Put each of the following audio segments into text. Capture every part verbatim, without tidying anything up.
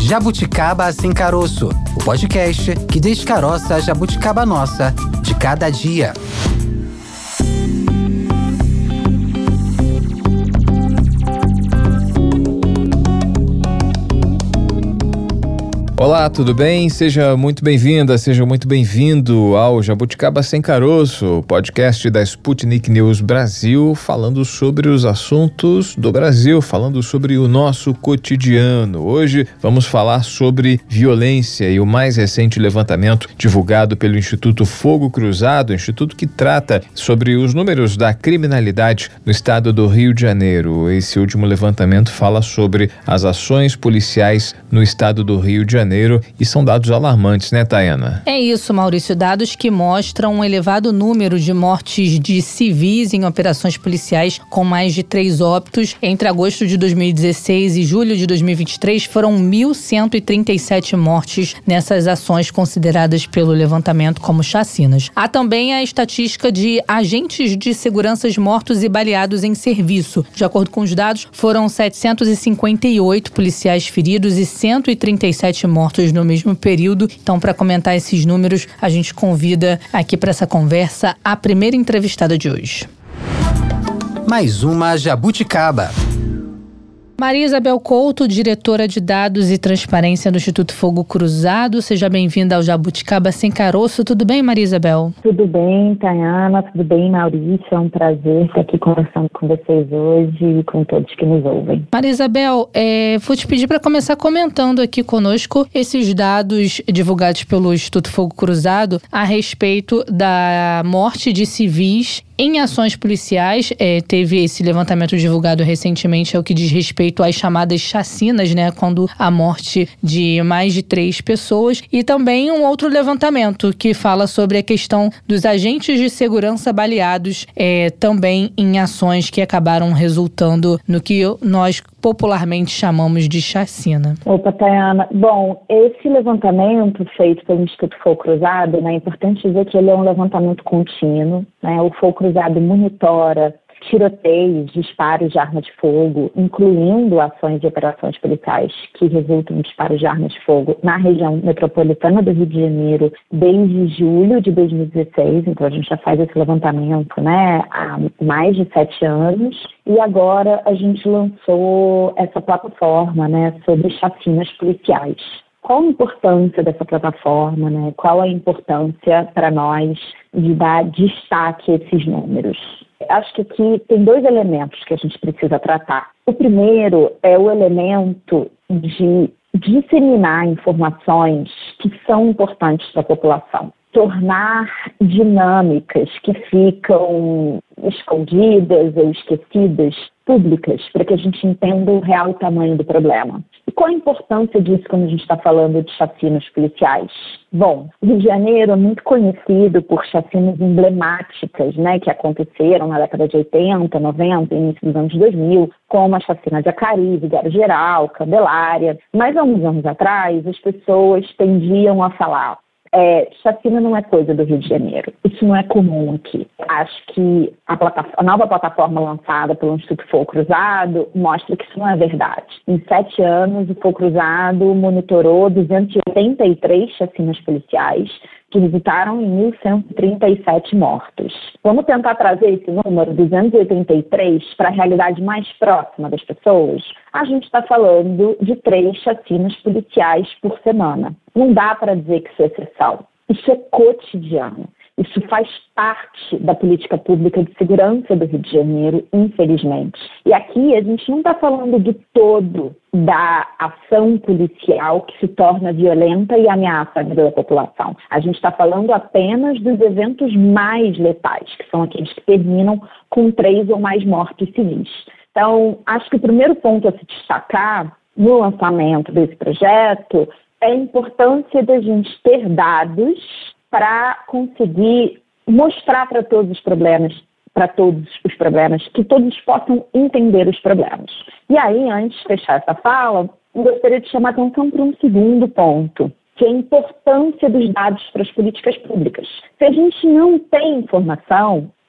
Jabuticaba Sem Caroço, o podcast que descaroça a jabuticaba nossa de cada dia. Olá, tudo bem? Seja muito bem-vinda, seja muito bem-vindo ao Jabuticaba Sem Caroço, podcast da Sputnik News Brasil, falando sobre os assuntos do Brasil, falando sobre o nosso cotidiano. Hoje vamos falar sobre violência e o mais recente levantamento divulgado pelo Instituto Fogo Cruzado, instituto que trata sobre os números da criminalidade no estado do Rio de Janeiro. Esse último levantamento fala sobre as ações policiais no estado do Rio de Janeiro. E são dados alarmantes, né, Tayana? É isso, Maurício. Dados que mostram um elevado número de mortes de civis em operações policiais, com mais de três óbitos. Entre agosto de dois mil e dezesseis e julho de dois mil e vinte e três, foram mil cento e trinta e sete mortes nessas ações consideradas pelo levantamento como chacinas. Há também a estatística de agentes de segurança mortos e baleados em serviço. De acordo com os dados, foram setecentos e cinquenta e oito policiais feridos e cento e trinta e sete mortos no mesmo período. Então, para comentar esses números, a gente convida aqui para essa conversa a primeira entrevistada de hoje. Mais uma jabuticaba. Maria Isabel Couto, diretora de Dados e Transparência do Instituto Fogo Cruzado. Seja bem-vinda ao Jabuticaba Sem Caroço. Tudo bem, Maria Isabel? Tudo bem, Tayana. Tudo bem, Maurício. É um prazer estar aqui conversando com vocês hoje e com todos que nos ouvem. Maria Isabel, é, vou te pedir para começar comentando aqui conosco esses dados divulgados pelo Instituto Fogo Cruzado a respeito da morte de civis em ações policiais. É, teve esse levantamento divulgado recentemente, é o que diz respeito às chamadas chacinas, né? Quando a morte de mais de três pessoas. E também um outro levantamento que fala sobre a questão dos agentes de segurança baleados, é, também em ações que acabaram resultando no que nós popularmente chamamos de chacina. Opa, Tayana. Bom, esse levantamento feito pelo Instituto Fogo Cruzado, né, é importante dizer que ele é um levantamento contínuo, né? O Fogo Cruzado monitora tiroteios, disparos de arma de fogo, incluindo ações e operações policiais que resultam em disparos de arma de fogo na região metropolitana do Rio de Janeiro desde julho de dois mil e dezesseis. Então a gente já faz esse levantamento, né, há mais de sete anos. E agora a gente lançou essa plataforma, né, sobre chacinas policiais. Qual a importância dessa plataforma, né? Qual a importância para nós de dar destaque a esses números? Acho que aqui tem dois elementos que a gente precisa tratar. O primeiro é o elemento de disseminar informações que são importantes para a população. Tornar dinâmicas que ficam escondidas ou esquecidas públicas, para que a gente entenda o real tamanho do problema. E qual a importância disso quando a gente está falando de chacinas policiais? Bom, o Rio de Janeiro é muito conhecido por chacinas emblemáticas, né, que aconteceram na década de oitenta, noventa, início dos anos dois mil, como a chacina de Acari, Vigário Geral, Candelária. Mas há uns anos atrás, as pessoas tendiam a falar: É, chacina não é coisa do Rio de Janeiro. Isso não é comum aqui. Acho que a, a nova plataforma lançada pelo Instituto Fogo Cruzado mostra que isso não é verdade. Em sete anos, o Fogo Cruzado monitorou duzentas e oitenta e três chacinas policiais, que resultaram em mil cento e trinta e sete mortos. Vamos tentar trazer esse número, duzentos e oitenta e três, para a realidade mais próxima das pessoas. A gente está falando de três chacinas policiais por semana. Não dá para dizer que isso é exceção. Isso é cotidiano. Isso faz parte da política pública de segurança do Rio de Janeiro, infelizmente. E aqui a gente não está falando do todo da ação policial que se torna violenta e ameaça a vida da população. A gente está falando apenas dos eventos mais letais, que são aqueles que terminam com três ou mais mortes civis. Então, acho que o primeiro ponto a se destacar no lançamento desse projeto é a importância da gente ter dados para conseguir mostrar para todos os problemas, para todos os problemas, que todos possam entender os problemas. E aí, antes de fechar essa fala, eu gostaria de chamar a atenção para um segundo ponto, que é a importância dos dados para as políticas públicas. Se a gente não tem informação,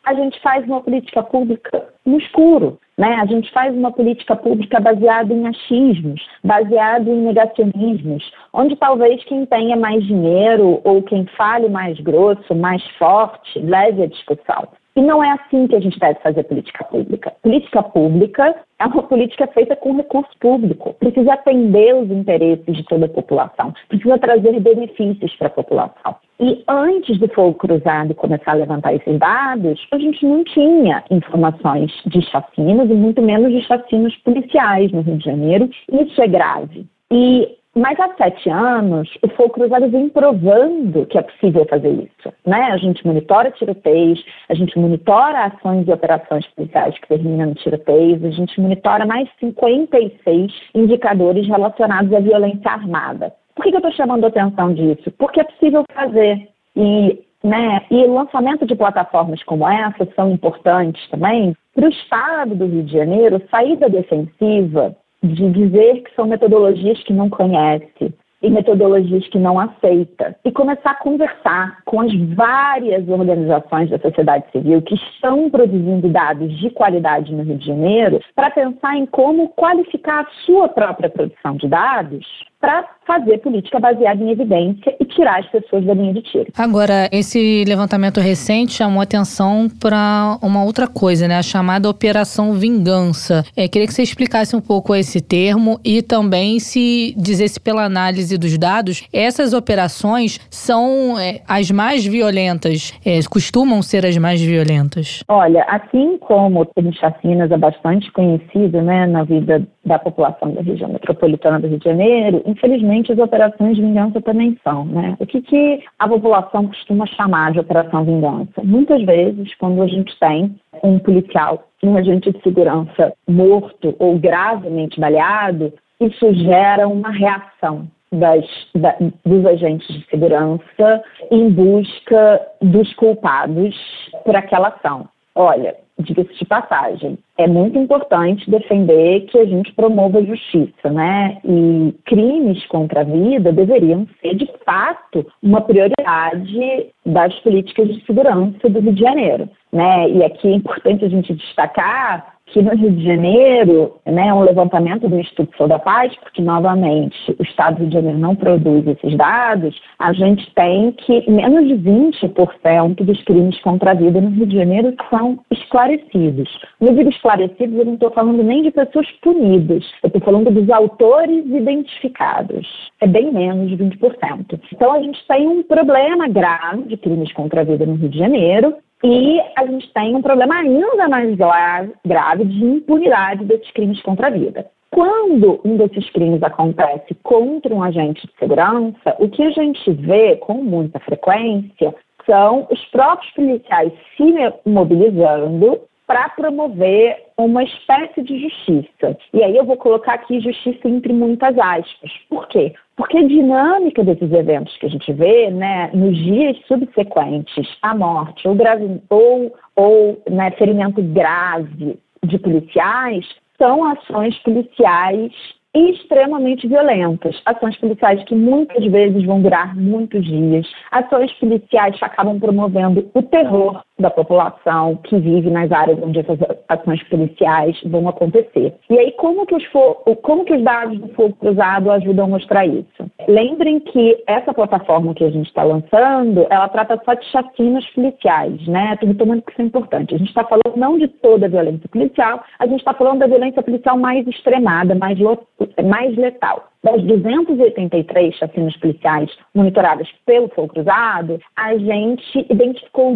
a gente faz uma política pública no escuro, né? A gente faz uma política pública baseada em achismos, baseada em negacionismos, onde talvez quem tenha mais dinheiro ou quem fale mais grosso, mais forte, leve a discussão. E não é assim que a gente deve fazer política pública. Política pública é uma política feita com recurso público. Precisa atender os interesses de toda a população. Precisa trazer benefícios para a população. E antes do fogo cruzado começar a levantar esses dados, a gente não tinha informações de chacinas e muito menos de chacinas policiais no Rio de Janeiro. Isso é grave. E Mas há sete anos, o Fogo Cruzado vem provando que é possível fazer isso, né? A gente monitora tiroteios, a gente monitora ações e operações policiais que terminam em tiroteios, a gente monitora mais cinquenta e seis indicadores relacionados à violência armada. Por que, que eu estou chamando a atenção disso? Porque é possível fazer. E, né, e o lançamento de plataformas como essa são importantes também para o Estado do Rio de Janeiro sair da defensiva de dizer que são metodologias que não conhece e metodologias que não aceita, e começar a conversar com as várias organizações da sociedade civil que estão produzindo dados de qualidade no Rio de Janeiro para pensar em como qualificar a sua própria produção de dados para fazer política baseada em evidência e tirar as pessoas da linha de tiro. Agora, esse levantamento recente chamou atenção para uma outra coisa, né? A chamada Operação Vingança. É, queria que você explicasse um pouco esse termo e também se dissesse pela análise dos dados, essas operações são é, as mais violentas, é, costumam ser as mais violentas? Olha, assim como o chacinas é bastante conhecido, né, na vida da população da região metropolitana do Rio de Janeiro, infelizmente as operações de vingança também são, né? O que, que a população costuma chamar de operação vingança? Muitas vezes, quando a gente tem um policial, um agente de segurança morto ou gravemente baleado, isso gera uma reação das, da, dos agentes de segurança em busca dos culpados por aquela ação. Olha, diga-se de passagem, é muito importante defender que a gente promova a justiça, né? E crimes contra a vida deveriam ser, de fato, uma prioridade das políticas de segurança do Rio de Janeiro, né? E aqui é importante a gente destacar que no Rio de Janeiro, né, um levantamento do Instituto Sou da Paz, porque, novamente, o Estado do Rio de Janeiro não produz esses dados, a gente tem que menos de vinte por cento dos crimes contra a vida no Rio de Janeiro são esclarecidos. No digo esclarecidos, eu não estou falando nem de pessoas punidas, eu estou falando dos autores identificados. É bem menos de vinte por cento. Então, a gente tem um problema grave de crimes contra a vida no Rio de Janeiro, e a gente tem um problema ainda mais grave de impunidade desses crimes contra a vida. Quando um desses crimes acontece contra um agente de segurança, o que a gente vê com muita frequência são os próprios policiais se mobilizando para promover uma espécie de justiça. E aí eu vou colocar aqui justiça entre muitas aspas. Por quê? Porque a dinâmica desses eventos que a gente vê, né, nos dias subsequentes à morte ou, grave, ou, ou né, ferimento grave de policiais, são ações policiais extremamente violentas. Ações policiais que muitas vezes vão durar muitos dias. Ações policiais que acabam promovendo o terror da população que vive nas áreas onde essas ações policiais vão acontecer. E aí, como que os, como que os dados do Fogo Cruzado ajudam a mostrar isso? Lembrem que essa plataforma que a gente está lançando, ela trata só de chacinas policiais, né? Estou retomando que isso é importante. A gente está falando não de toda a violência policial, a gente está falando da violência policial mais extremada, mais, mais letal. Das duzentas e oitenta e três chacinas policiais monitoradas pelo Fogo Cruzado, a gente identificou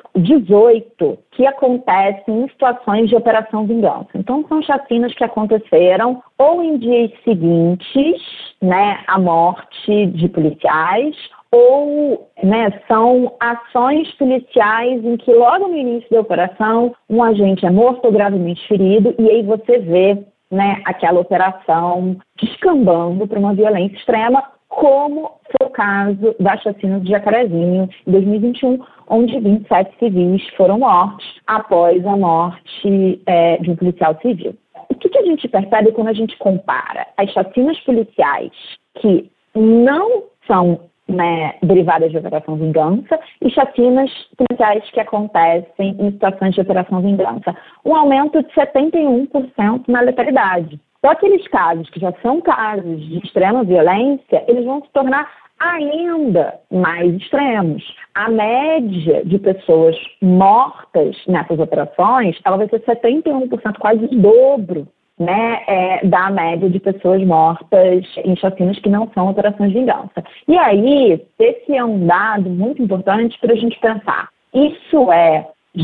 dezoito que acontecem em situações de operação vingança. Então, são chacinas que aconteceram ou em dias seguintes, né, à morte de policiais, ou né, são ações policiais em que logo no início da operação um agente é morto ou gravemente ferido, e aí você vê, né, aquela operação descambando para uma violência extrema, como foi o caso da chacina de Jacarezinho, em dois mil e vinte e um, onde vinte e sete civis foram mortos após a morte é, de um policial civil. O que, que a gente percebe quando a gente compara as chacinas policiais que não são né, derivadas de Operação Vingança e chacinas policiais que acontecem em situações de Operação Vingança. Um aumento de setenta e um por cento na letalidade. Então, aqueles casos que já são casos de extrema violência, eles vão se tornar ainda mais extremos. A média de pessoas mortas nessas operações, ela vai ser setenta e um por cento, quase o dobro, né, é, da média de pessoas mortas em chacinas que não são operações de vingança. E aí, esse é um dado muito importante para a gente pensar. Isso é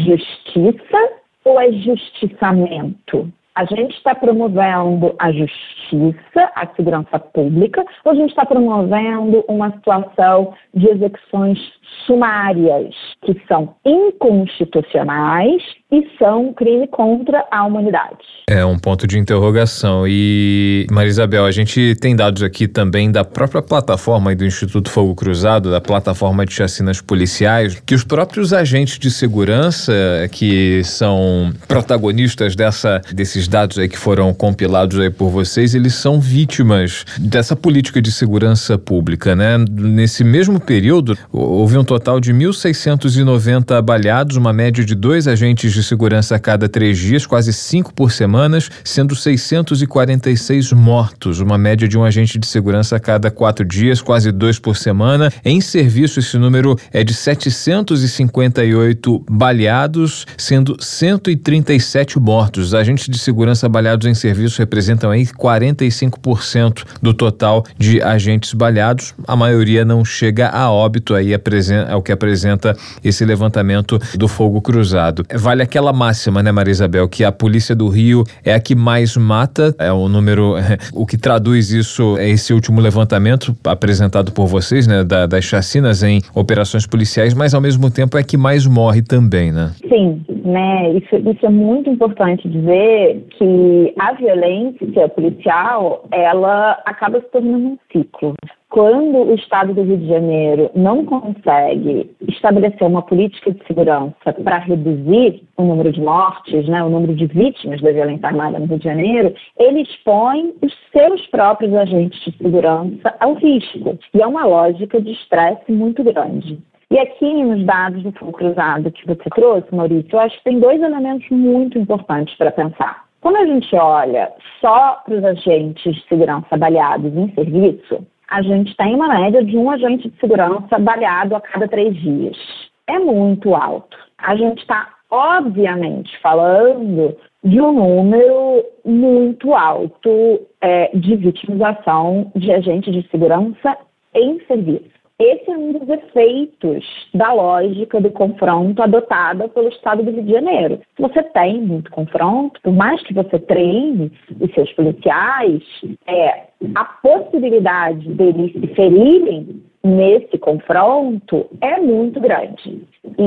justiça ou é justiçamento? A gente está promovendo a justiça, a segurança pública, ou a gente está promovendo uma situação de execuções sumárias, que são inconstitucionais e são crime contra a humanidade? É um ponto de interrogação. E, Maria Isabel, a gente tem dados aqui também da própria plataforma do Instituto Fogo Cruzado, da plataforma de chacinas policiais, que os próprios agentes de segurança que são protagonistas dessa, desses dados aí que foram compilados aí por vocês, eles são vítimas dessa política de segurança pública, né? Nesse mesmo período, houve um total de mil seiscentos e noventa baleados, uma média de dois agentes de segurança a cada três dias, quase cinco por semana, sendo seiscentos e quarenta e seis mortos, uma média de um agente de segurança a cada quatro dias, quase dois por semana. Em serviço, esse número é de setecentos e cinquenta e oito baleados, sendo cento e trinta e sete mortos. Os agentes de segurança baleados em serviço representam aí quarenta e cinco por cento do total de agentes baleados. A maioria não chega a óbito, aí é o que apresenta esse levantamento do Fogo Cruzado. Vale aquela máxima, né, Maria Isabel, que a Polícia do Rio é a que mais mata, é o número, é, o que traduz isso é esse último levantamento apresentado por vocês, né, da, das chacinas em operações policiais, mas ao mesmo tempo é a que mais morre também, né? Sim, né, isso, isso é muito importante dizer, que a violência policial, ela acaba se tornando um ciclo. Quando o Estado do Rio de Janeiro não consegue estabelecer uma política de segurança para reduzir o número de mortes, né, o número de vítimas da violência armada no Rio de Janeiro, ele expõe os seus próprios agentes de segurança ao risco. E é uma lógica de estresse muito grande. E aqui, nos dados do Fogo Cruzado que você trouxe, Maurício, eu acho que tem dois elementos muito importantes para pensar. Quando a gente olha só para os agentes de segurança baleados em serviço, a gente tem uma média de um agente de segurança baleado a cada três dias. É muito alto. A gente está, obviamente, falando de um número muito alto é, de vitimização de agentes de segurança em serviço. Esse é um dos efeitos da lógica do confronto adotada pelo Estado do Rio de Janeiro. Se você tem muito confronto, por mais que você treine os seus policiais, é, a possibilidade deles se ferirem nesse confronto é muito grande.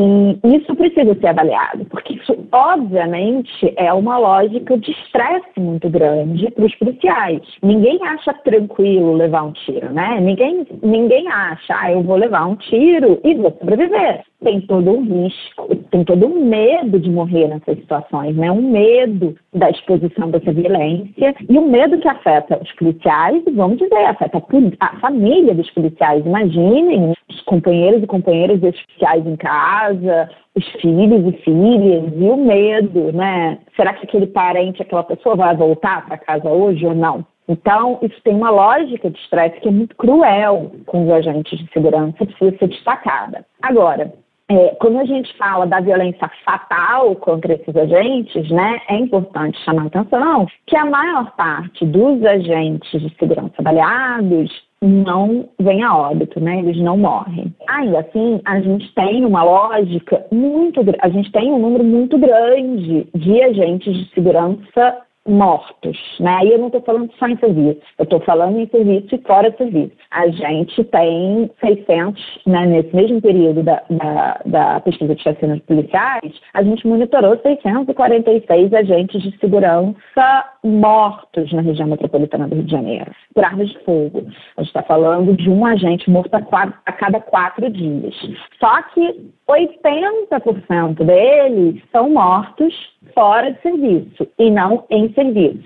E isso precisa ser avaliado, porque isso, obviamente, é uma lógica de estresse muito grande para os policiais. Ninguém acha tranquilo levar um tiro, né? Ninguém, ninguém acha, ah, eu vou levar um tiro e vou sobreviver. Tem todo um risco, tem todo um medo de morrer nessas situações, né? Um medo da exposição dessa violência e um medo que afeta os policiais e, vamos dizer, afeta a família dos policiais. Imaginem os companheiros e companheiras dos policiais em casa, os filhos e filhas, e o medo, né? Será que aquele parente, aquela pessoa vai voltar para casa hoje ou não? Então, isso tem uma lógica de estresse que é muito cruel com os agentes de segurança, precisa ser destacada. Agora, é, quando a gente fala da violência fatal contra esses agentes, né, é importante chamar a atenção que a maior parte dos agentes de segurança baleados não vem a óbito, né? Eles não morrem. Ainda assim, a gente tem uma lógica muito, a gente tem um número muito grande de agentes de segurança mortos, né? E eu não estou falando só em serviço, eu estou falando em serviço e fora de serviço. A gente tem seiscentos, né, nesse mesmo período da, da, da pesquisa de chacinas policiais, a gente monitorou seiscentos e quarenta e seis agentes de segurança mortos na região metropolitana do Rio de Janeiro, por armas de fogo. A gente está falando de um agente morto a, quatro, a cada quatro dias. Só que oitenta por cento deles são mortos fora de serviço e não em serviço.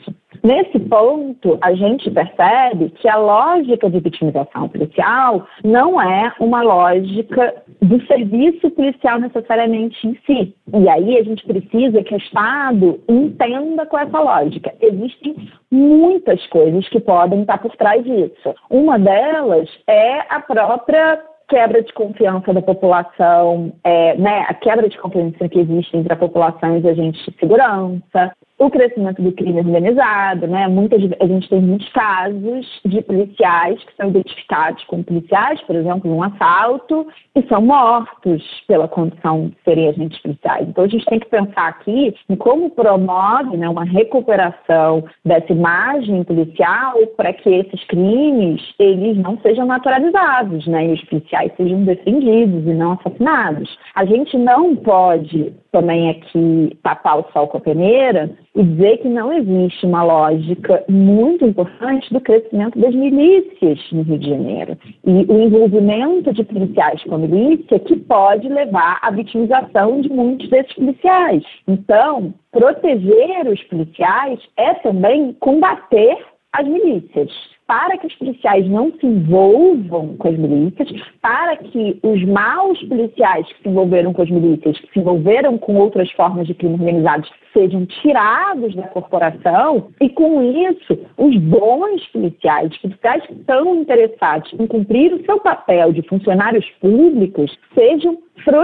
Nesse ponto, a gente percebe que a lógica de vitimização policial não é uma lógica do serviço policial necessariamente em si. E aí a gente precisa que o Estado entenda com essa lógica. Existem muitas coisas que podem estar por trás disso. Uma delas é a própria quebra de confiança da população, é, né, a quebra de confiança que existe entre a população e os agentes de segurança, o crescimento do crime organizado, né? Muitas, a gente tem muitos casos de policiais que são identificados como policiais, por exemplo, num assalto, e são mortos pela condição de serem agentes policiais. Então, a gente tem que pensar aqui em como promove, né, uma recuperação dessa imagem policial para que esses crimes eles não sejam naturalizados, né? E os policiais sejam defendidos e não assassinados. A gente não pode também aqui tapar o sol com a peneira e dizer que não existe uma lógica muito importante do crescimento das milícias no Rio de Janeiro e o envolvimento de policiais com a milícia que pode levar à vitimização de muitos desses policiais. Então, proteger os policiais é também combater as milícias. Para que os policiais não se envolvam com as milícias, para que os maus policiais que se envolveram com as milícias, que se envolveram com outras formas de crime organizado, sejam tirados da corporação e, com isso, os bons policiais, os policiais que estão interessados em cumprir o seu papel de funcionários públicos, sejam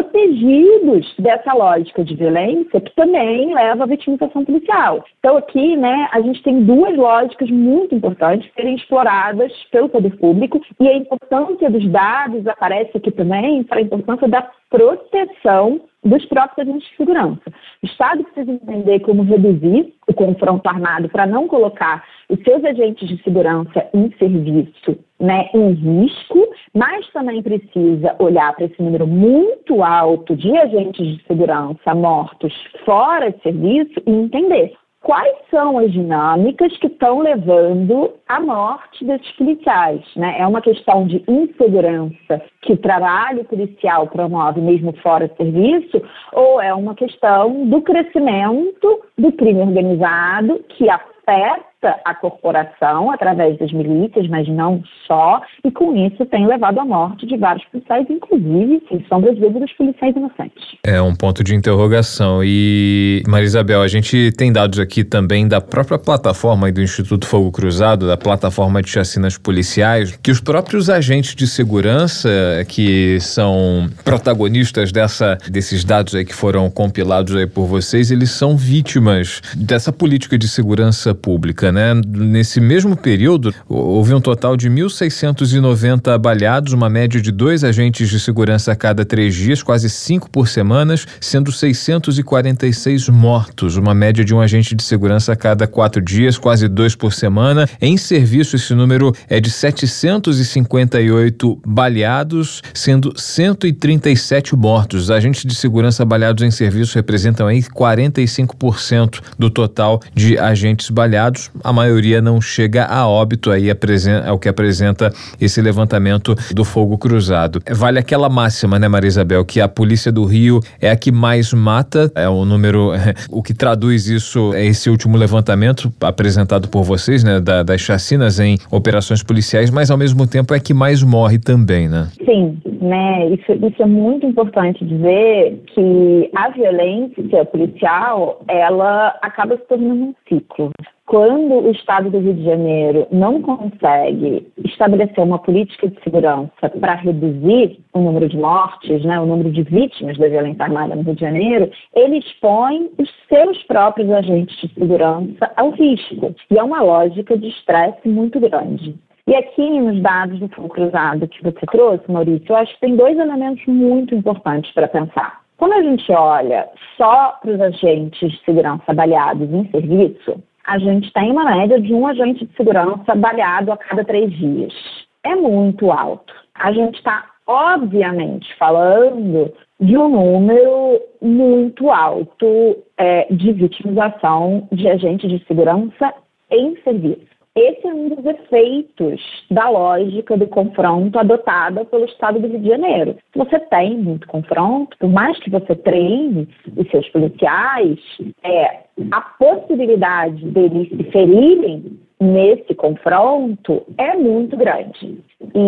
protegidos dessa lógica de violência que também leva à vitimização policial. Então, aqui, né, a gente tem duas lógicas muito importantes serem exploradas pelo poder público e a importância dos dados aparece aqui também para a importância da proteção dos próprios agentes de segurança. O Estado precisa entender como reduzir o confronto armado para não colocar os seus agentes de segurança em serviço, né, em risco, mas também precisa olhar para esse número muito alto de agentes de segurança mortos fora de serviço e entender quais são as dinâmicas que estão levando à morte desses policiais, né? É uma questão de insegurança que o trabalho policial promove mesmo fora de serviço, ou é uma questão do crescimento do crime organizado que afeta a corporação através das milícias, mas não só, e com isso tem levado à morte de vários policiais, inclusive, sem sombra de dúvida, dos policiais inocentes. É um ponto de interrogação. E, Maria Isabel, a gente tem dados aqui também da própria plataforma e do Instituto Fogo Cruzado, da plataforma de chacinas policiais, que os próprios agentes de segurança que são protagonistas dessa, desses dados aí que foram compilados aí por vocês, eles são vítimas dessa política de segurança pública, né? Nesse mesmo período, houve um total de mil seiscentos e noventa baleados, uma média de dois agentes de segurança a cada três dias, quase cinco por semana, sendo seiscentos e quarenta e seis mortos, uma média de um agente de segurança a cada quatro dias, quase dois por semana. Em serviço, esse número é de setecentos e cinquenta e oito baleados, sendo cento e trinta e sete mortos. Agentes de segurança baleados em serviço representam aí quarenta e cinco por cento do total de agentes baleados. A maioria não chega a óbito, aí é o que apresenta esse levantamento do Fogo Cruzado. Vale aquela máxima, né, Maria Isabel, que a Polícia do Rio é a que mais mata, é o número, é, o que traduz isso é esse último levantamento apresentado por vocês, né, da, das chacinas em operações policiais, mas ao mesmo tempo é a que mais morre também, né? Sim, né, isso, isso é muito importante dizer que a violência policial, ela acaba se tornando um ciclo. Quando o Estado do Rio de Janeiro não consegue estabelecer uma política de segurança para reduzir o número de mortes, né, o número de vítimas da violência armada no Rio de Janeiro, ele expõe os seus próprios agentes de segurança ao risco. E é uma lógica de estresse muito grande. E aqui nos dados do Fogo Cruzado que você trouxe, Maurício, eu acho que tem dois elementos muito importantes para pensar. Quando a gente olha só para os agentes de segurança baleados em serviço, a gente tem uma média de um agente de segurança baleado a cada três dias. É muito alto. A gente está, obviamente, falando de um número muito alto é, de vitimização de agentes de segurança em serviço. esse é um dos efeitos da lógica do confronto adotada pelo Estado do Rio de Janeiro. Se você tem muito confronto, por mais que você treine os seus policiais, é, a possibilidade deles se ferirem nesse confronto é muito grande.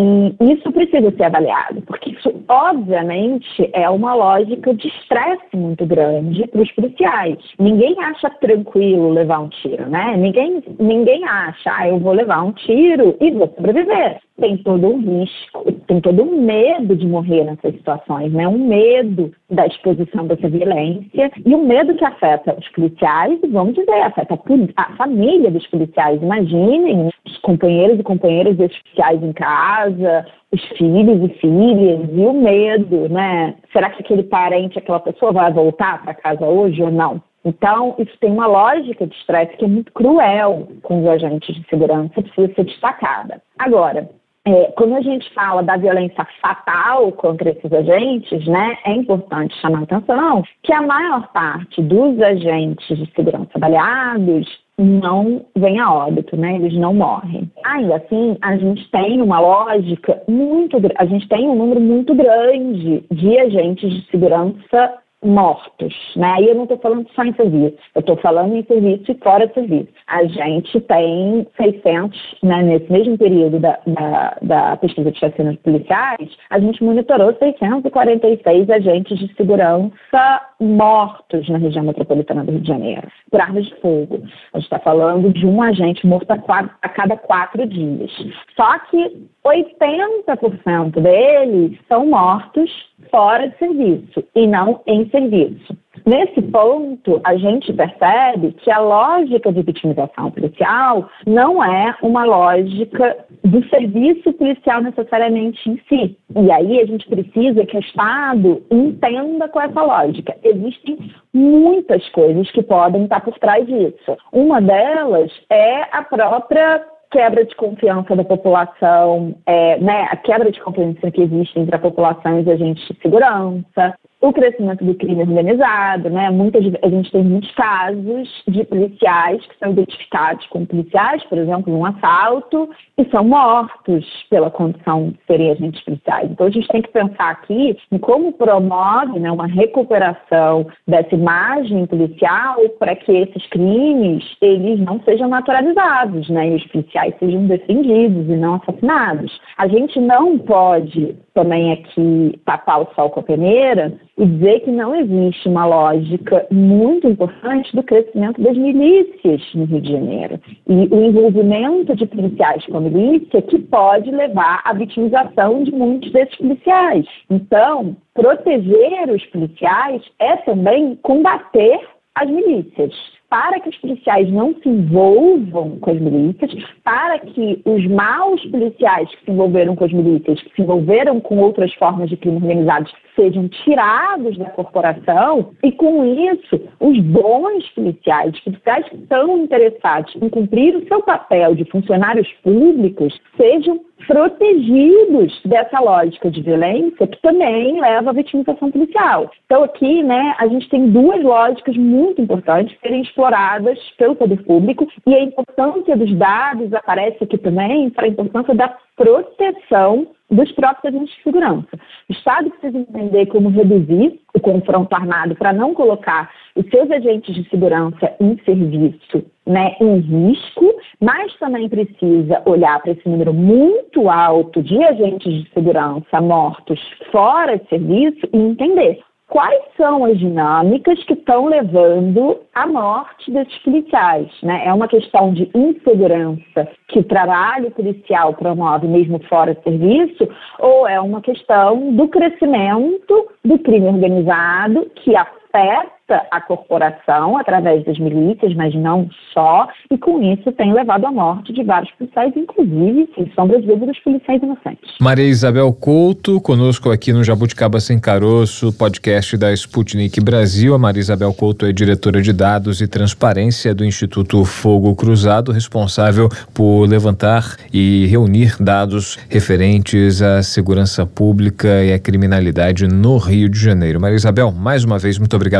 E isso precisa ser avaliado, porque isso, obviamente, é uma lógica de estresse muito grande para os policiais. Ninguém acha tranquilo levar um tiro, né? Ninguém, ninguém acha, ah, eu vou levar um tiro e vou sobreviver. Tem todo um risco, tem todo um medo de morrer nessas situações, né? Um medo da exposição dessa violência e um medo que afeta os policiais e, vamos dizer, afeta a família dos policiais. Imaginem os companheiros e companheiras desses policiais em casa, os filhos e filhas, e o medo, né? Será que aquele parente, aquela pessoa vai voltar para casa hoje ou não? Então, isso tem uma lógica de estresse que é muito cruel com os agentes de segurança, precisa ser destacada. Agora, É, quando a gente fala da violência fatal contra esses agentes, né, é importante chamar a atenção que a maior parte dos agentes de segurança baleados não vem a óbito, né, eles não morrem. Ainda assim, a gente tem uma lógica muito, a gente tem um número muito grande de agentes de segurança mortos, né? E eu não estou falando só em serviço, eu estou falando em serviço e fora de serviço. A gente tem seiscentos, né, nesse mesmo período da, da, da pesquisa de chacinas policiais, a gente monitorou seiscentos e quarenta e seis agentes de segurança mortos na região metropolitana do Rio de Janeiro, por armas de fogo. A gente está falando de um agente morto a, quatro, a cada quatro dias. Só que oitenta por cento deles são mortos fora de serviço e não em serviço. Nesse ponto, a gente percebe que a lógica de vitimização policial não é uma lógica do serviço policial necessariamente em si. E aí a gente precisa que o Estado entenda com essa lógica. Existem muitas coisas que podem estar por trás disso. Uma delas é a própria quebra de confiança da população, é, né, a quebra de confiança que existe entre a população e os agentes de segurança, o crescimento do crime organizado, né? Muitas, a gente tem muitos casos de policiais que são identificados como policiais, por exemplo, num assalto, e são mortos pela condição de serem agentes policiais. Então, a gente tem que pensar aqui em como promove, né, uma recuperação dessa imagem policial para que esses crimes eles não sejam naturalizados, né? E os policiais sejam defendidos e não assassinados. A gente não pode também aqui tapar o sol com a peneira e dizer que não existe uma lógica muito importante do crescimento das milícias no Rio de Janeiro e o envolvimento de policiais com a milícia que pode levar à vitimização de muitos desses policiais. Então, proteger os policiais é também combater as milícias. Para que os policiais não se envolvam com as milícias, para que os maus policiais que se envolveram com as milícias, que se envolveram com outras formas de crime organizado, sejam tirados da corporação e, com isso, os bons policiais, os policiais que estão interessados em cumprir o seu papel de funcionários públicos, sejam protegidos dessa lógica de violência que também leva à vitimização policial. Então, aqui, né, a gente tem duas lógicas muito importantes serem exploradas pelo poder público e a importância dos dados aparece aqui também para a importância da proteção dos próprios agentes de segurança. O Estado precisa entender como reduzir o confronto armado para não colocar os seus agentes de segurança em serviço, né, em risco, mas também precisa olhar para esse número muito alto de agentes de segurança mortos fora de serviço e entender quais são as dinâmicas que estão levando à morte desses policiais, né? É uma questão de insegurança que o trabalho policial promove mesmo fora de serviço, ou é uma questão do crescimento do crime organizado que afeta a corporação através das milícias, mas não só, e com isso tem levado à morte de vários policiais, inclusive, sem sombra de dúvida, dos policiais inocentes. Maria Isabel Couto, conosco aqui no Jabuticaba Sem Caroço, podcast da Sputnik Brasil. A Maria Isabel Couto é diretora de dados e transparência do Instituto Fogo Cruzado, responsável por levantar e reunir dados referentes à segurança pública e à criminalidade no Rio de Janeiro. Maria Isabel, mais uma vez, muito obrigado pela sua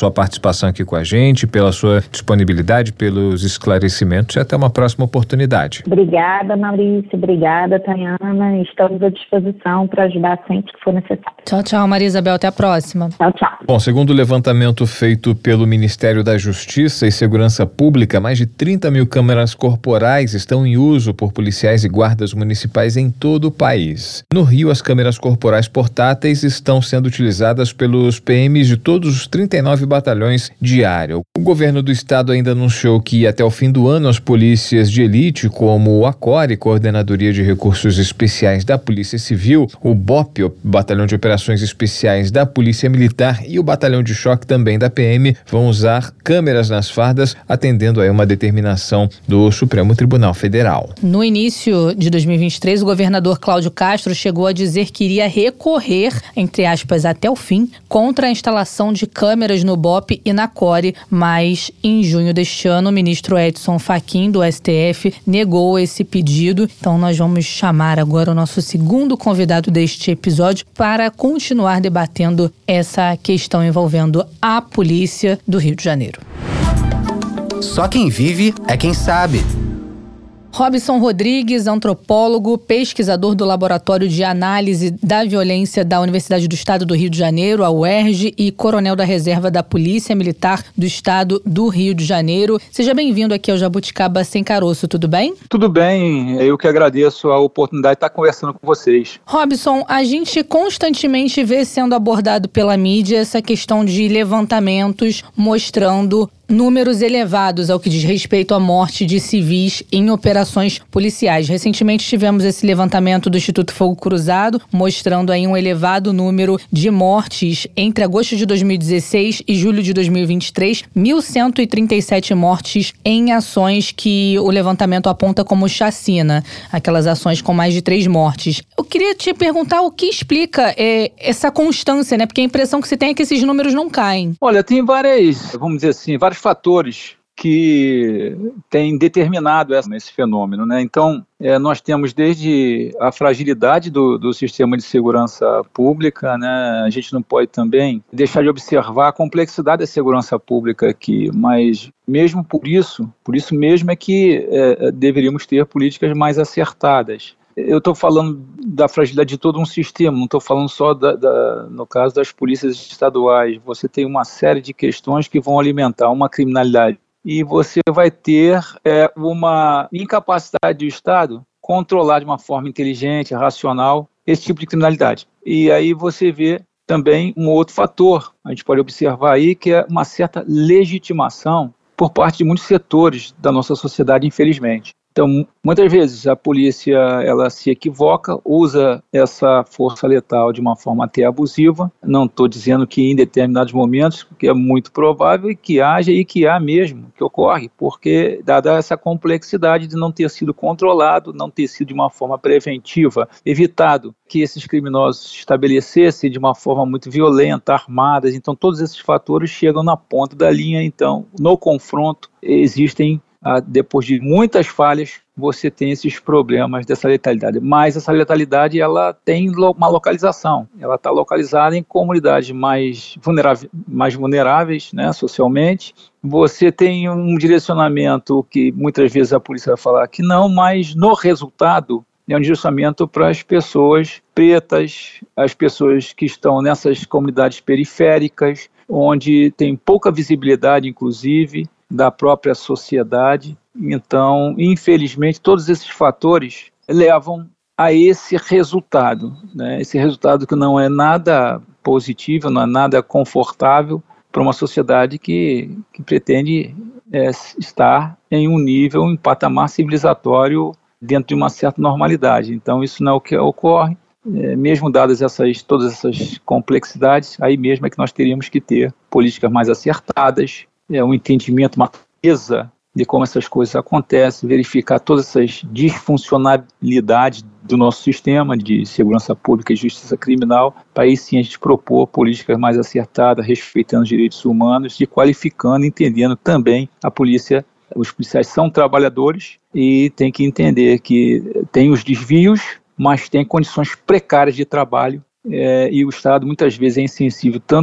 sua participação aqui com a gente, pela sua disponibilidade, pelos esclarecimentos e até uma próxima oportunidade. Obrigada, Maurício. Obrigada, Tayana. Estamos à disposição para ajudar sempre que for necessário. Tchau, tchau, Maria Isabel. Até a próxima. Tchau, tchau. Bom, segundo o levantamento feito pelo Ministério da Justiça e Segurança Pública, mais de trinta mil câmeras corporais estão em uso por policiais e guardas municipais em todo o país. No Rio, as câmeras corporais portáteis estão sendo utilizadas pelos P Ms de todos os trinta e nove batalhões de área. O governo do estado ainda anunciou que até o fim do ano as polícias de elite, como o ACORE, Coordenadoria de Recursos Especiais da Polícia Civil, o BOP, o Batalhão de Operações Especiais da Polícia Militar, e o Batalhão de Choque também da P M, vão usar câmeras nas fardas, atendendo a uma determinação do Supremo Tribunal Federal. No início de dois mil e vinte e três, o governador Cláudio Castro chegou a dizer que iria recorrer, entre aspas, até o fim, contra a instalação de câmeras no BOP e na ACORE, mas em junho deste ano o ministro Edson Fachin, do S T F, negou esse pedido. Então nós vamos chamar agora o nosso segundo convidado deste episódio para continuar debatendo essa questão envolvendo a polícia do Rio de Janeiro. Só quem vive é quem sabe. Robson Rodrigues, antropólogo, pesquisador do Laboratório de Análise da Violência da Universidade do Estado do Rio de Janeiro, a U E R J, e coronel da Reserva da Polícia Militar do Estado do Rio de Janeiro. Seja bem-vindo aqui ao Jabuticaba Sem Caroço, tudo bem? Tudo bem, eu que agradeço a oportunidade de estar conversando com vocês. Robson, a gente constantemente vê sendo abordado pela mídia essa questão de levantamentos mostrando números elevados ao que diz respeito à morte de civis em operações policiais. Recentemente tivemos esse levantamento do Instituto Fogo Cruzado, mostrando aí um elevado número de mortes entre agosto de dois mil e dezesseis e julho de dois mil e vinte e três, mil cento e trinta e sete mortes em ações que o levantamento aponta como chacina, aquelas ações com mais de três mortes. Eu queria te perguntar o que explica é, essa constância, né? Porque a impressão que se tem é que esses números não caem. Olha, tem várias, vamos dizer assim, vários fatores que têm determinado esse fenômeno, né? Então, é, nós temos desde a fragilidade do, do sistema de segurança pública, né? A gente não pode também deixar de observar a complexidade da segurança pública aqui, mas mesmo por isso, por isso mesmo é que é, deveríamos ter políticas mais acertadas. Eu estou falando da fragilidade de todo um sistema, não estou falando só, da, da, no caso das polícias estaduais. Você tem uma série de questões que vão alimentar uma criminalidade e você vai ter é, uma incapacidade do Estado controlar de uma forma inteligente, racional, esse tipo de criminalidade. E aí você vê também um outro fator, a gente pode observar aí, que é uma certa legitimação por parte de muitos setores da nossa sociedade, infelizmente. Então, muitas vezes a polícia ela se equivoca, usa essa força letal de uma forma até abusiva. Não estou dizendo que em determinados momentos, que é muito provável que haja e que há mesmo, que ocorre, porque dada essa complexidade de não ter sido controlado, não ter sido de uma forma preventiva, evitado que esses criminosos se estabelecessem de uma forma muito violenta, armadas. Então, todos esses fatores chegam na ponta da linha. Então, no confronto, existem Ah, depois de muitas falhas, você tem esses problemas dessa letalidade. Mas essa letalidade, ela tem lo- uma localização. Ela está localizada em comunidades mais, vulneráveis, mais vulneráveis, né, socialmente. Você tem um direcionamento que muitas vezes a polícia vai falar que não, mas no resultado é um direcionamento para as pessoas pretas, as pessoas que estão nessas comunidades periféricas, onde tem pouca visibilidade, inclusive, da própria sociedade. Então, infelizmente, todos esses fatores levam a esse resultado, né? Esse resultado que não é nada positivo, não é nada confortável para uma sociedade que, que pretende é, estar em um nível, em patamar civilizatório dentro de uma certa normalidade. Então, isso não é o que ocorre. É, mesmo dadas essas, todas essas complexidades, aí mesmo é que nós teríamos que ter políticas mais acertadas, é, um entendimento, uma clareza de como essas coisas acontecem, verificar todas essas disfuncionalidades do nosso sistema de segurança pública e justiça criminal, para aí sim a gente propor políticas mais acertadas, respeitando os direitos humanos e qualificando, entendendo também a polícia. Os policiais são trabalhadores e tem que entender que tem os desvios, mas tem condições precárias de trabalho, é, e o Estado muitas vezes é insensível tanto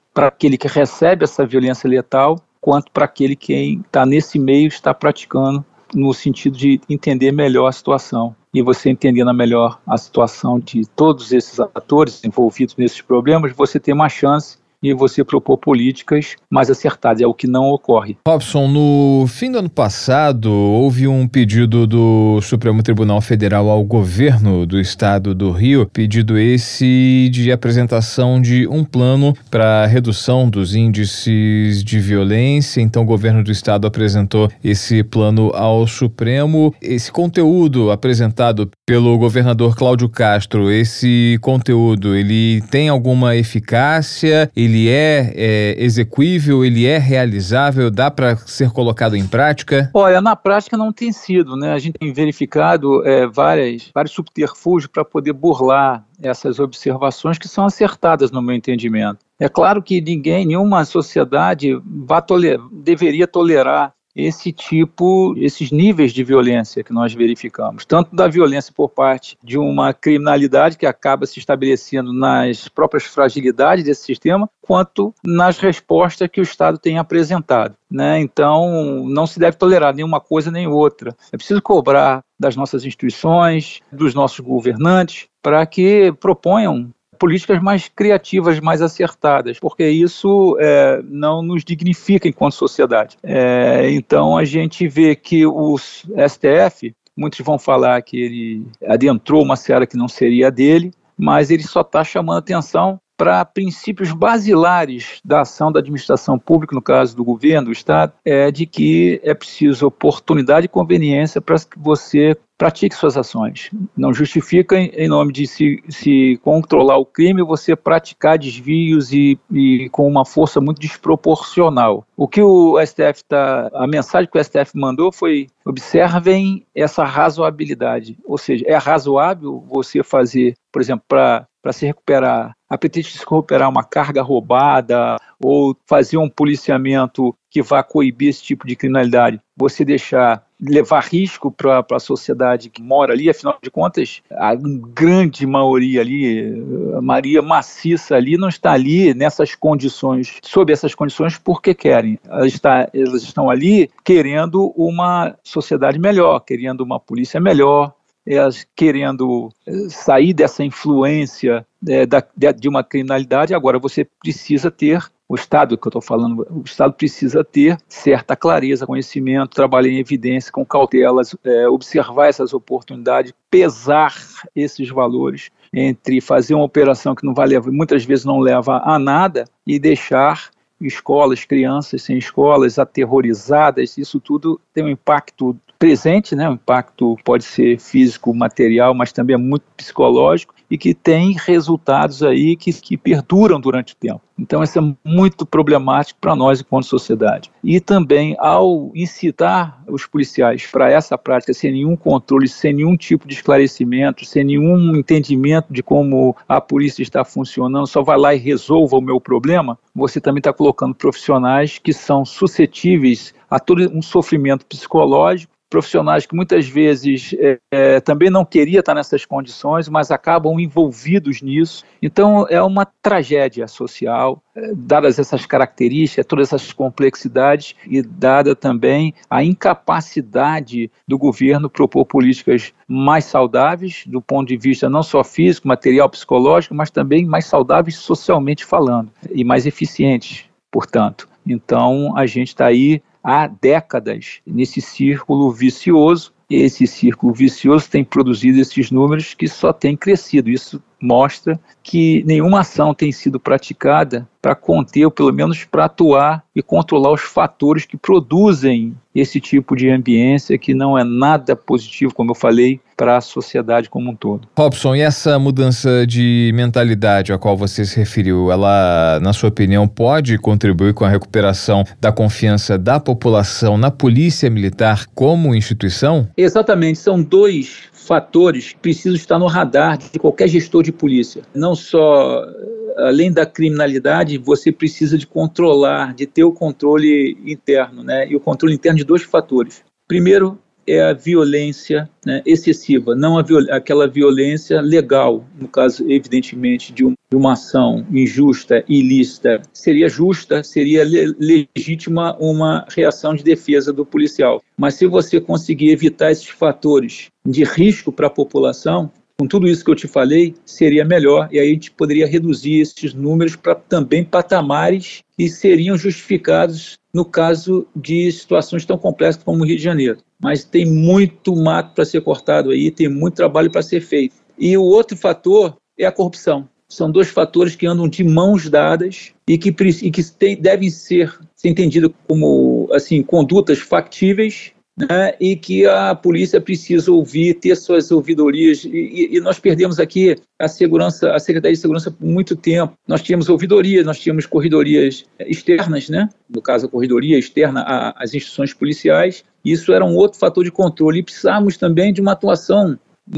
para aquele que recebe essa violência letal, quanto para aquele que está nesse meio, está praticando, no sentido de entender melhor a situação. E você entendendo melhor a situação de todos esses atores envolvidos nesses problemas, você tem uma chance e você propor políticas mais acertadas, é o que não ocorre. Robson, no fim do ano passado, houve um pedido do Supremo Tribunal Federal ao governo do estado do Rio, pedido esse de apresentação de um plano para redução dos índices de violência. Então o governo do estado apresentou esse plano ao Supremo. Esse conteúdo apresentado pelo governador Cláudio Castro, esse conteúdo, ele tem alguma eficácia? Ele Ele é, é execuível, ele é realizável, dá para ser colocado em prática? Olha, na prática não tem sido, né? A gente tem verificado é, várias, vários subterfúgios para poder burlar essas observações que são acertadas no meu entendimento. É claro que ninguém, nenhuma sociedade vai toler, deveria tolerar esse tipo, esses níveis de violência que nós verificamos, tanto da violência por parte de uma criminalidade que acaba se estabelecendo nas próprias fragilidades desse sistema, quanto nas respostas que o Estado tem apresentado, né? Então, não se deve tolerar nenhuma coisa nem outra. É preciso cobrar das nossas instituições, dos nossos governantes, para que proponham políticas mais criativas, mais acertadas, porque isso é, não nos dignifica enquanto sociedade. É, então a gente vê que o S T F, muitos vão falar que ele adentrou uma seara que não seria a dele, mas ele só está chamando atenção para princípios basilares da ação da administração pública, no caso do governo, do Estado, é de que é preciso oportunidade e conveniência para que você pratique suas ações. Não justifica, em nome de se, se controlar o crime, você praticar desvios e, e com uma força muito desproporcional. O que o S T F está, a mensagem que o S T F mandou foi: observem essa razoabilidade, ou seja, é razoável você fazer, por exemplo, para para se recuperar, a pretexto de se recuperar uma carga roubada ou fazer um policiamento que vá coibir esse tipo de criminalidade, você deixar, levar risco para a sociedade que mora ali, afinal de contas, a grande maioria ali, a maioria maciça ali, não está ali nessas condições, sob essas condições porque querem. Elas, está, elas estão ali querendo uma sociedade melhor, querendo uma polícia melhor, elas querendo sair dessa influência é, da, de uma criminalidade. Agora você precisa ter, o Estado que eu estou falando, o Estado precisa ter certa clareza, conhecimento, trabalhar em evidência, com cautelas, é, observar essas oportunidades, pesar esses valores entre fazer uma operação que não vai levar, muitas vezes não leva a nada, e deixar escolas, crianças sem escolas, aterrorizadas. Isso tudo tem um impacto presente, né? O impacto pode ser físico, material, mas também é muito psicológico e que tem resultados aí que, que perduram durante o tempo. Então isso é muito problemático para nós enquanto sociedade. E também, ao incitar os policiais para essa prática sem nenhum controle, sem nenhum tipo de esclarecimento, sem nenhum entendimento de como a polícia está funcionando, só vai lá e resolva o meu problema, você também está colocando profissionais que são suscetíveis a todo um sofrimento psicológico, profissionais que muitas vezes é, é, também não queriam estar nessas condições, mas acabam envolvidos nisso. Então é uma tragédia social, é, dadas essas características, todas essas complexidades e dada também a incapacidade do governo propor políticas mais saudáveis, do ponto de vista não só físico, material, psicológico, mas também mais saudáveis socialmente falando e mais eficientes, portanto. Então a gente está aí há décadas nesse círculo vicioso, e esse círculo vicioso tem produzido esses números que só têm crescido. Isso mostra que nenhuma ação tem sido praticada para conter, ou pelo menos para atuar e controlar os fatores que produzem esse tipo de ambiência que não é nada positivo, como eu falei, para a sociedade como um todo. Robson, e essa mudança de mentalidade a qual você se referiu, ela, na sua opinião, pode contribuir com a recuperação da confiança da população na Polícia Militar como instituição? Exatamente, são dois fatores que precisam estar no radar de qualquer gestor de polícia. Não só, além da criminalidade, você precisa de controlar, de ter o controle interno, né? E o controle interno de dois fatores. Primeiro, é a violência, né, excessiva, não a viol- aquela violência legal, no caso, evidentemente, de, um, de uma ação injusta, ilícita. Seria justa, seria le- legítima uma reação de defesa do policial. Mas se você conseguir evitar esses fatores de risco para a população, com tudo isso que eu te falei, seria melhor, e aí a gente poderia reduzir esses números para também patamares que seriam justificados no caso de situações tão complexas como o Rio de Janeiro. Mas tem muito mato para ser cortado aí, tem muito trabalho para ser feito. E o outro fator é a corrupção. São dois fatores que andam de mãos dadas e que, e que tem, devem ser, ser entendidos como assim, condutas factíveis, né, e que a polícia precisa ouvir, ter suas ouvidorias, e, e nós perdemos aqui a segurança, a Secretaria de Segurança por muito tempo. Nós tínhamos ouvidorias, nós tínhamos corredorias externas, né, no caso a corredoria externa às instituições policiais, isso era um outro fator de controle, e precisávamos também de uma atuação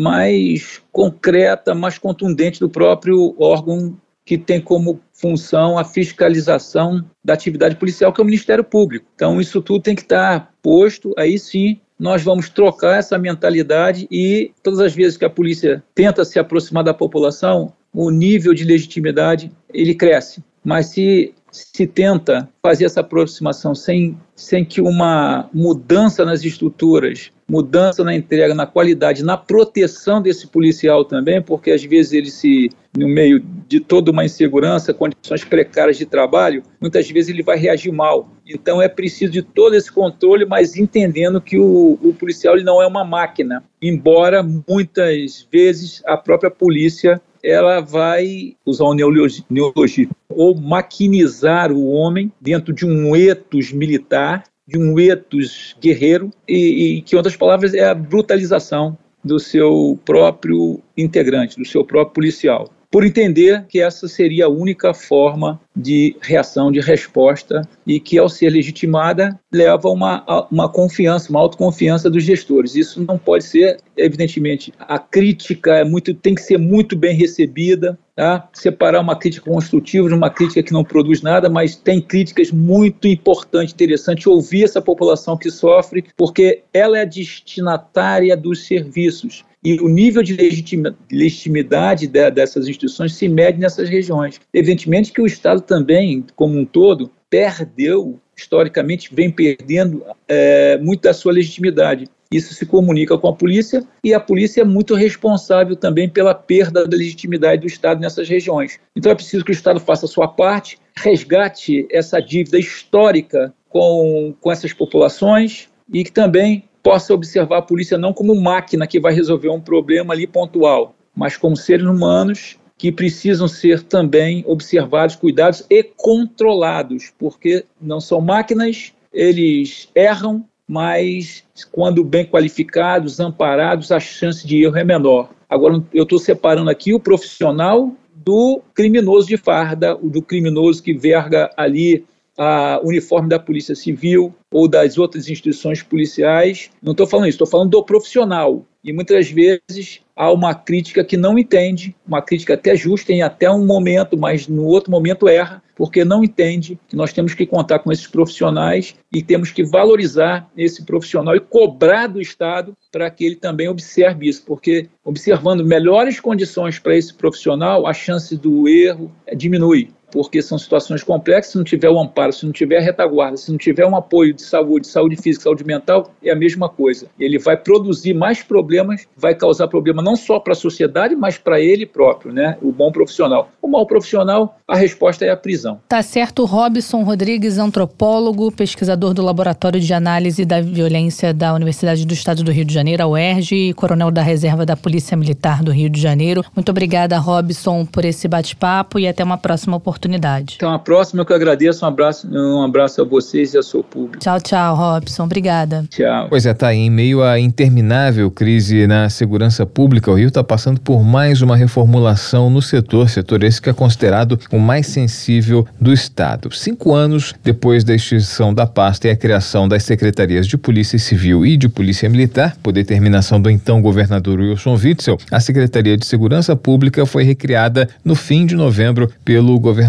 mais concreta, mais contundente do próprio órgão que tem como função a fiscalização da atividade policial, que é o Ministério Público. Então, isso tudo tem que estar posto, aí sim nós vamos trocar essa mentalidade e todas as vezes que a polícia tenta se aproximar da população, o nível de legitimidade, ele cresce. Mas se se tenta fazer essa aproximação sem, sem que uma mudança nas estruturas, mudança na entrega, na qualidade, na proteção desse policial também, porque às vezes ele se, no meio de toda uma insegurança, condições precárias de trabalho, muitas vezes ele vai reagir mal. Então é preciso de todo esse controle, mas entendendo que o, o policial ele não é uma máquina, embora muitas vezes a própria polícia ela vai usar um neologismo, ou maquinizar o homem dentro de um ethos militar, de um ethos guerreiro, e, e que, em outras palavras, é a brutalização do seu próprio integrante, do seu próprio policial, por entender que essa seria a única forma de reação, de resposta, e que, ao ser legitimada, leva a uma, uma confiança, uma autoconfiança dos gestores. Isso não pode ser, evidentemente, a crítica é muito, tem que ser muito bem recebida, tá? Separar uma crítica construtiva de uma crítica que não produz nada, mas tem críticas muito importantes, interessantes, ouvir essa população que sofre, porque ela é a destinatária dos serviços. E o nível de legitimidade dessas instituições se mede nessas regiões. Evidentemente que o Estado também, como um todo, perdeu, historicamente, vem perdendo é, muito da sua legitimidade. Isso se comunica com a polícia e a polícia é muito responsável também pela perda da legitimidade do Estado nessas regiões. Então é preciso que o Estado faça a sua parte, resgate essa dívida histórica com, com essas populações e que também possa observar a polícia não como máquina que vai resolver um problema ali pontual, mas como seres humanos que precisam ser também observados, cuidados e controlados, porque não são máquinas, eles erram, mas quando bem qualificados, amparados, a chance de erro é menor. Agora, eu estou separando aqui o profissional do criminoso de farda, do criminoso que verga ali a uniforme da Polícia Civil ou das outras instituições policiais. Não estou falando isso, estou falando do profissional. E muitas vezes há uma crítica que não entende, uma crítica até justa em até um momento, mas no outro momento erra, porque não entende que nós temos que contar com esses profissionais e temos que valorizar esse profissional e cobrar do Estado para que ele também observe isso, porque observando melhores condições para esse profissional, a chance do erro diminui. Porque são situações complexas, se não tiver o amparo, se não tiver a retaguarda, se não tiver um apoio de saúde, saúde física, saúde mental, é a mesma coisa. Ele vai produzir mais problemas, vai causar problema não só para a sociedade, mas para ele próprio, né? O bom profissional. O mau profissional, a resposta é a prisão. Tá certo. Robson Rodrigues, antropólogo, pesquisador do Laboratório de Análise da Violência da Universidade do Estado do Rio de Janeiro, a U E R J, e coronel da Reserva da Polícia Militar do Rio de Janeiro. Muito obrigada, Robson, por esse bate-papo e até uma próxima oportunidade. Então, a próxima eu que agradeço. Um abraço, um abraço a vocês e ao seu público. Tchau, tchau, Robson. Obrigada. Tchau. Pois é, tá aí. Em meio à interminável crise na segurança pública, o Rio está passando por mais uma reformulação no setor, setor esse que é considerado o mais sensível do Estado. Cinco anos depois da extinção da pasta e a criação das secretarias de Polícia Civil e de Polícia Militar, por determinação do então governador Wilson Witzel, a Secretaria de Segurança Pública foi recriada no fim de novembro pelo governador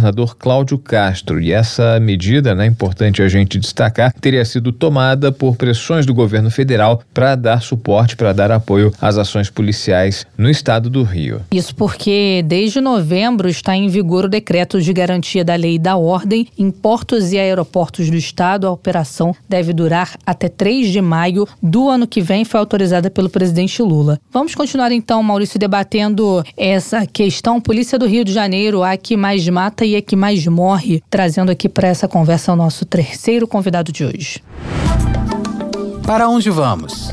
governador Cláudio Castro. E essa medida, né, importante a gente destacar, teria sido tomada por pressões do governo federal para dar suporte, para dar apoio às ações policiais no estado do Rio. Isso porque desde novembro está em vigor o decreto de garantia da lei e da ordem. Em portos e aeroportos do estado, a operação deve durar até três de maio do ano que vem, foi autorizada pelo presidente Lula. Vamos continuar então, Maurício, debatendo essa questão. Polícia do Rio de Janeiro, a que mais mata e a que mais morre, trazendo aqui para essa conversa o nosso terceiro convidado de hoje. Para onde vamos?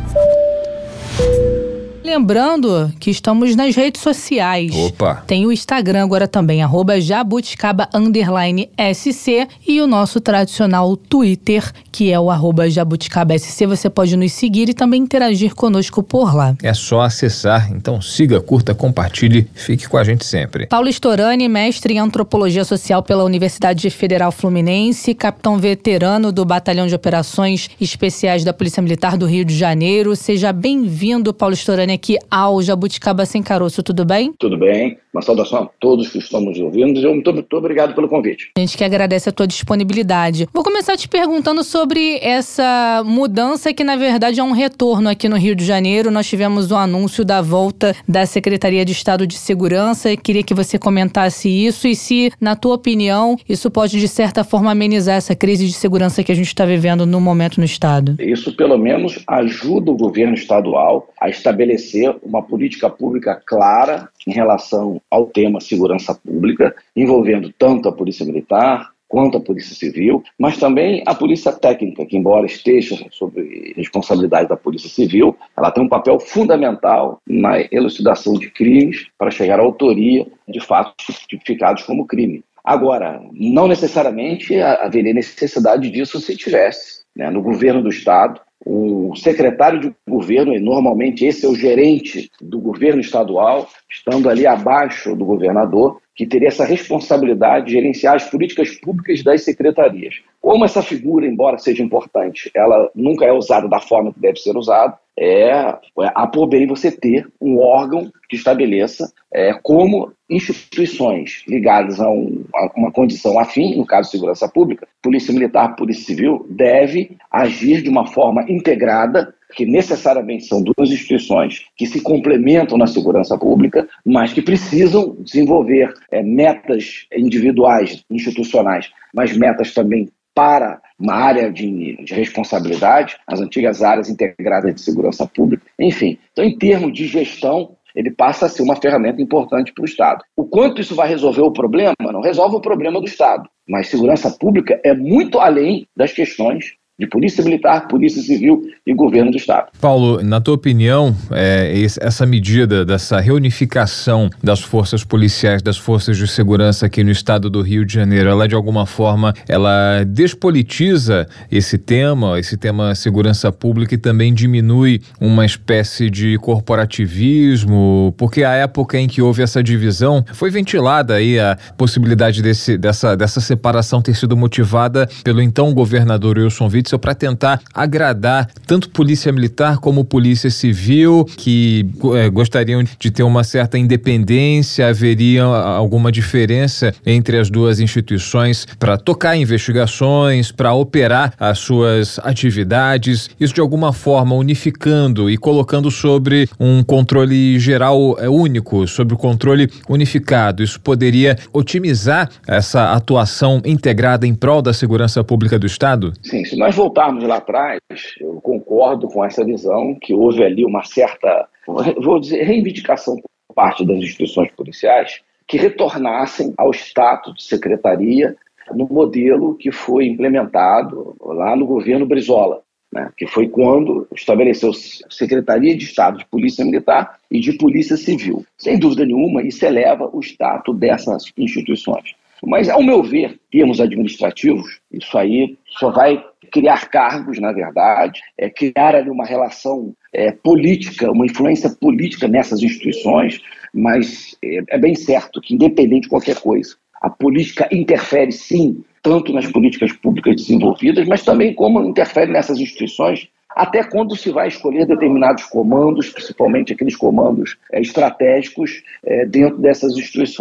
Lembrando que estamos nas redes sociais. Opa! Tem o Instagram agora também, arroba jabuticaba underline SC, e o nosso tradicional Twitter, que é o arroba jabuticaba SC. Você pode nos seguir e também interagir conosco por lá. É só acessar, então siga, curta, compartilhe, fique com a gente sempre. Paulo Storani, mestre em Antropologia Social pela Universidade Federal Fluminense, capitão veterano do Batalhão de Operações Especiais da Polícia Militar do Rio de Janeiro. Seja bem-vindo, Paulo Storani, aqui ao Jabuticaba Sem Caroço, tudo bem? Tudo bem, uma saudação a todos que estão nos ouvindo e muito, muito obrigado pelo convite. A gente que agradece a tua disponibilidade. Vou começar te perguntando sobre essa mudança que na verdade é um retorno aqui no Rio de Janeiro. Nós tivemos o anúncio da volta da Secretaria de Estado de Segurança. Eu queria que você comentasse isso e se, na tua opinião, isso pode de certa forma amenizar essa crise de segurança que a gente está vivendo no momento no Estado. Isso pelo menos ajuda o governo estadual a estabelecer uma política pública clara em relação ao tema segurança pública, envolvendo tanto a Polícia Militar quanto a Polícia Civil, mas também a Polícia Técnica, que embora esteja sob responsabilidade da Polícia Civil, ela tem um papel fundamental na elucidação de crimes para chegar à autoria de fatos tipificados como crime. Agora, não necessariamente haveria necessidade disso se tivesse, né, no governo do Estado, o secretário de governo, e normalmente esse é o gerente do governo estadual, estando ali abaixo do governador, que teria essa responsabilidade de gerenciar as políticas públicas das secretarias. Como essa figura, embora seja importante, ela nunca é usada da forma que deve ser usada, é a por bem você ter um órgão que estabeleça é, como instituições ligadas a, um, a uma condição afim, no caso de segurança pública, Polícia Militar, Polícia Civil, deve agir de uma forma integrada, que necessariamente são duas instituições que se complementam na segurança pública, mas que precisam desenvolver é, metas individuais, institucionais, mas metas também para uma área de, de responsabilidade, as antigas áreas integradas de segurança pública, enfim. Então, em termos de gestão, ele passa a ser uma ferramenta importante para o Estado. O quanto isso vai resolver o problema? Não resolve o problema do Estado, mas segurança pública é muito além das questões de Polícia Militar, Polícia Civil e Governo do Estado. Paulo, na tua opinião, é, essa medida dessa reunificação das forças policiais, das forças de segurança aqui no estado do Rio de Janeiro, ela de alguma forma, ela despolitiza esse tema, esse tema segurança pública, e também diminui uma espécie de corporativismo, porque a época em que houve essa divisão, foi ventilada aí a possibilidade desse, dessa, dessa separação ter sido motivada pelo então governador Wilson Witzel para tentar agradar tanto Polícia Militar como Polícia Civil, que é, gostariam de ter uma certa independência, haveria alguma diferença entre as duas instituições para tocar investigações, para operar as suas atividades, isso de alguma forma unificando e colocando sobre um controle geral único, sobre o controle unificado. Isso poderia otimizar essa atuação integrada em prol da segurança pública do Estado? Sim, se nós voltarmos lá atrás, eu concordo com essa visão que houve ali uma certa, vou dizer, reivindicação por parte das instituições policiais que retornassem ao status de secretaria no modelo que foi implementado lá no governo Brizola, né, que foi quando estabeleceu Secretaria de Estado de Polícia Militar e de Polícia Civil. Sem dúvida nenhuma, isso eleva o status dessas instituições. Mas, ao meu ver, em termos administrativos, isso aí só vai criar cargos, na verdade, é criar ali uma relação é, política, uma influência política nessas instituições, mas é, é bem certo que, independente de qualquer coisa, a política interfere, sim, tanto nas políticas públicas desenvolvidas, mas também como interfere nessas instituições, até quando se vai escolher determinados comandos, principalmente aqueles comandos é, estratégicos é, dentro dessas instituições.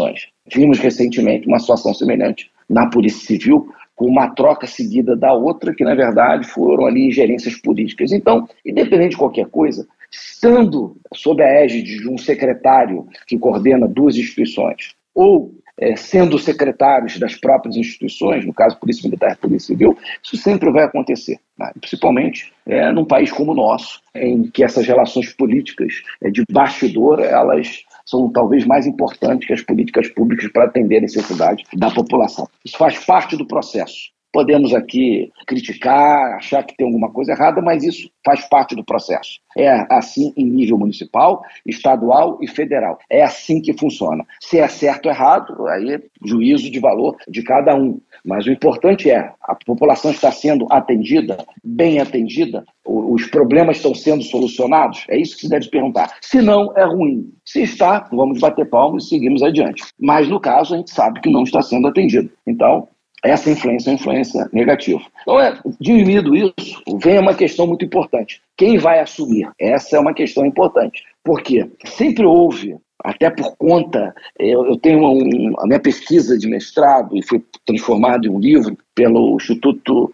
Vimos recentemente uma situação semelhante na Polícia Civil, com uma troca seguida da outra, que na verdade foram ali ingerências políticas. Então, independente de qualquer coisa, estando sob a égide de um secretário que coordena duas instituições, ou é, sendo secretários das próprias instituições, no caso Polícia Militar e Polícia Civil, isso sempre vai acontecer, né? Principalmente é, num país como o nosso, em que essas relações políticas é, de bastidor, elas são talvez mais importantes que as políticas públicas para atender a necessidade da população. Isso faz parte do processo. Podemos aqui criticar, achar que tem alguma coisa errada, mas isso faz parte do processo. É assim em nível municipal, estadual e federal. É assim que funciona. Se é certo ou errado, aí é juízo de valor de cada um. Mas o importante é, a população está sendo atendida, bem atendida, os problemas estão sendo solucionados, é isso que se deve perguntar. Se não, é ruim. Se está, vamos bater palmas e seguimos adiante. Mas no caso, a gente sabe que não está sendo atendido. Então, essa influência é uma influência negativa. Então, é, diminuindo isso, vem uma questão muito importante. Quem vai assumir? Essa é uma questão importante. Porque sempre houve, até por conta, eu, eu tenho um, a minha pesquisa de mestrado, e foi transformado em um livro pelo Instituto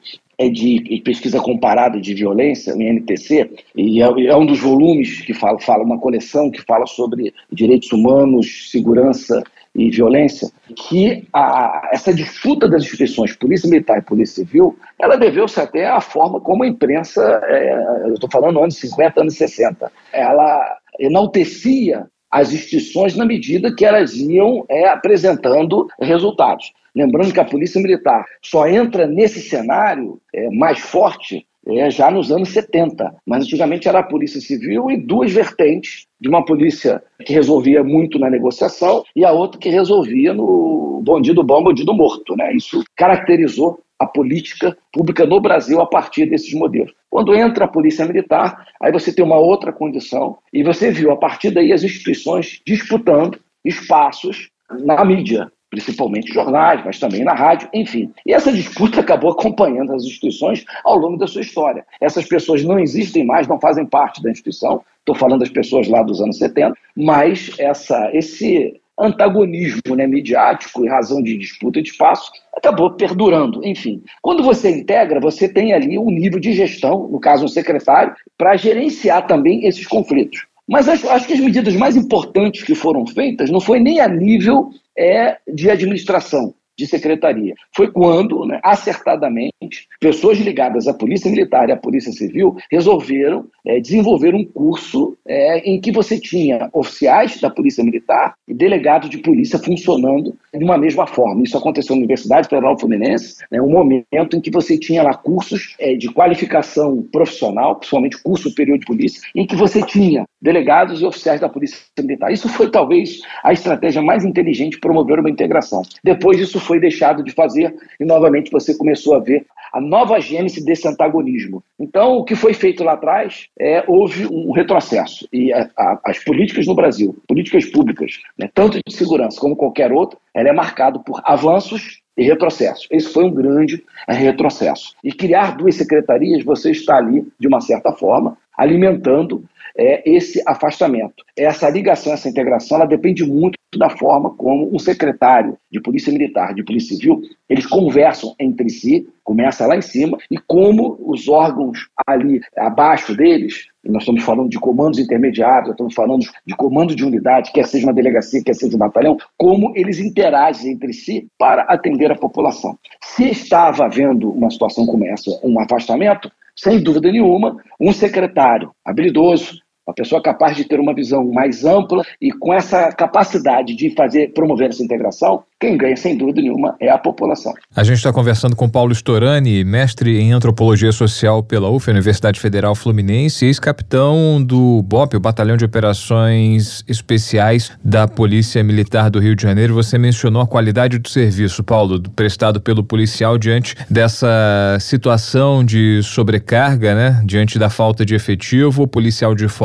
de Pesquisa Comparada de Violência, o I N T C, e é, é um dos volumes que fala, fala, uma coleção que fala sobre direitos humanos, segurança e violência, que a, essa disputa das instituições Polícia Militar e Polícia Civil, ela deveu-se até à forma como a imprensa, é, eu estou falando anos cinquenta, anos sessenta, ela enaltecia as instituições na medida que elas iam é, apresentando resultados. Lembrando que a Polícia Militar só entra nesse cenário é, mais forte é, já nos anos setenta, mas antigamente era a Polícia Civil e duas vertentes, de uma polícia que resolvia muito na negociação e a outra que resolvia no bandido bom, bandido morto, né? Isso caracterizou a política pública no Brasil a partir desses modelos. Quando entra a Polícia Militar, aí você tem uma outra condição e você viu a partir daí as instituições disputando espaços na mídia, principalmente jornais, mas também na rádio, enfim. E essa disputa acabou acompanhando as instituições ao longo da sua história. Essas pessoas não existem mais, não fazem parte da instituição, estou falando das pessoas lá dos anos setenta, mas essa, esse antagonismo, né, midiático e razão de disputa de espaço acabou perdurando. Enfim, quando você integra, você tem ali um nível de gestão, no caso um secretário, para gerenciar também esses conflitos. Mas acho, acho que as medidas mais importantes que foram feitas não foi nem a nível é, de administração, de secretaria. Foi quando, né, acertadamente, pessoas ligadas à Polícia Militar e à Polícia Civil resolveram é, desenvolver um curso é, em que você tinha oficiais da Polícia Militar e delegados de polícia funcionando de uma mesma forma. Isso aconteceu na Universidade Federal Fluminense, né, um momento em que você tinha lá cursos é, de qualificação profissional, principalmente curso superior de polícia, em que você tinha delegados e oficiais da Polícia Militar. Isso foi talvez a estratégia mais inteligente de promover uma integração. Depois isso foi deixado de fazer e novamente você começou a ver a nova gênese desse antagonismo. Então, o que foi feito lá atrás, é, houve um retrocesso. E a, a, as políticas no Brasil, políticas públicas, né, tanto de segurança como qualquer outra, ela é marcado por avanços e retrocessos. Esse foi um grande é, retrocesso. E criar duas secretarias, você está ali, de uma certa forma, alimentando é, esse afastamento. Essa ligação, essa integração, ela depende muito da forma como um secretário de Polícia Militar, de Polícia Civil, eles conversam entre si, começa lá em cima, e como os órgãos ali abaixo deles, nós estamos falando de comandos intermediários, estamos falando de comando de unidade, quer seja uma delegacia, quer seja um batalhão, como eles interagem entre si para atender a população. Se estava havendo uma situação como essa, um afastamento, sem dúvida nenhuma, um secretário habilidoso, uma pessoa capaz de ter uma visão mais ampla e com essa capacidade de fazer, promover essa integração, quem ganha, sem dúvida nenhuma, é a população. A gente está conversando com Paulo Storani, mestre em Antropologia Social pela U F, Universidade Federal Fluminense, ex-capitão do B O P, o Batalhão de Operações Especiais da Polícia Militar do Rio de Janeiro. Você mencionou a qualidade do serviço, Paulo, prestado pelo policial diante dessa situação de sobrecarga, né? Diante da falta de efetivo, o policial de folga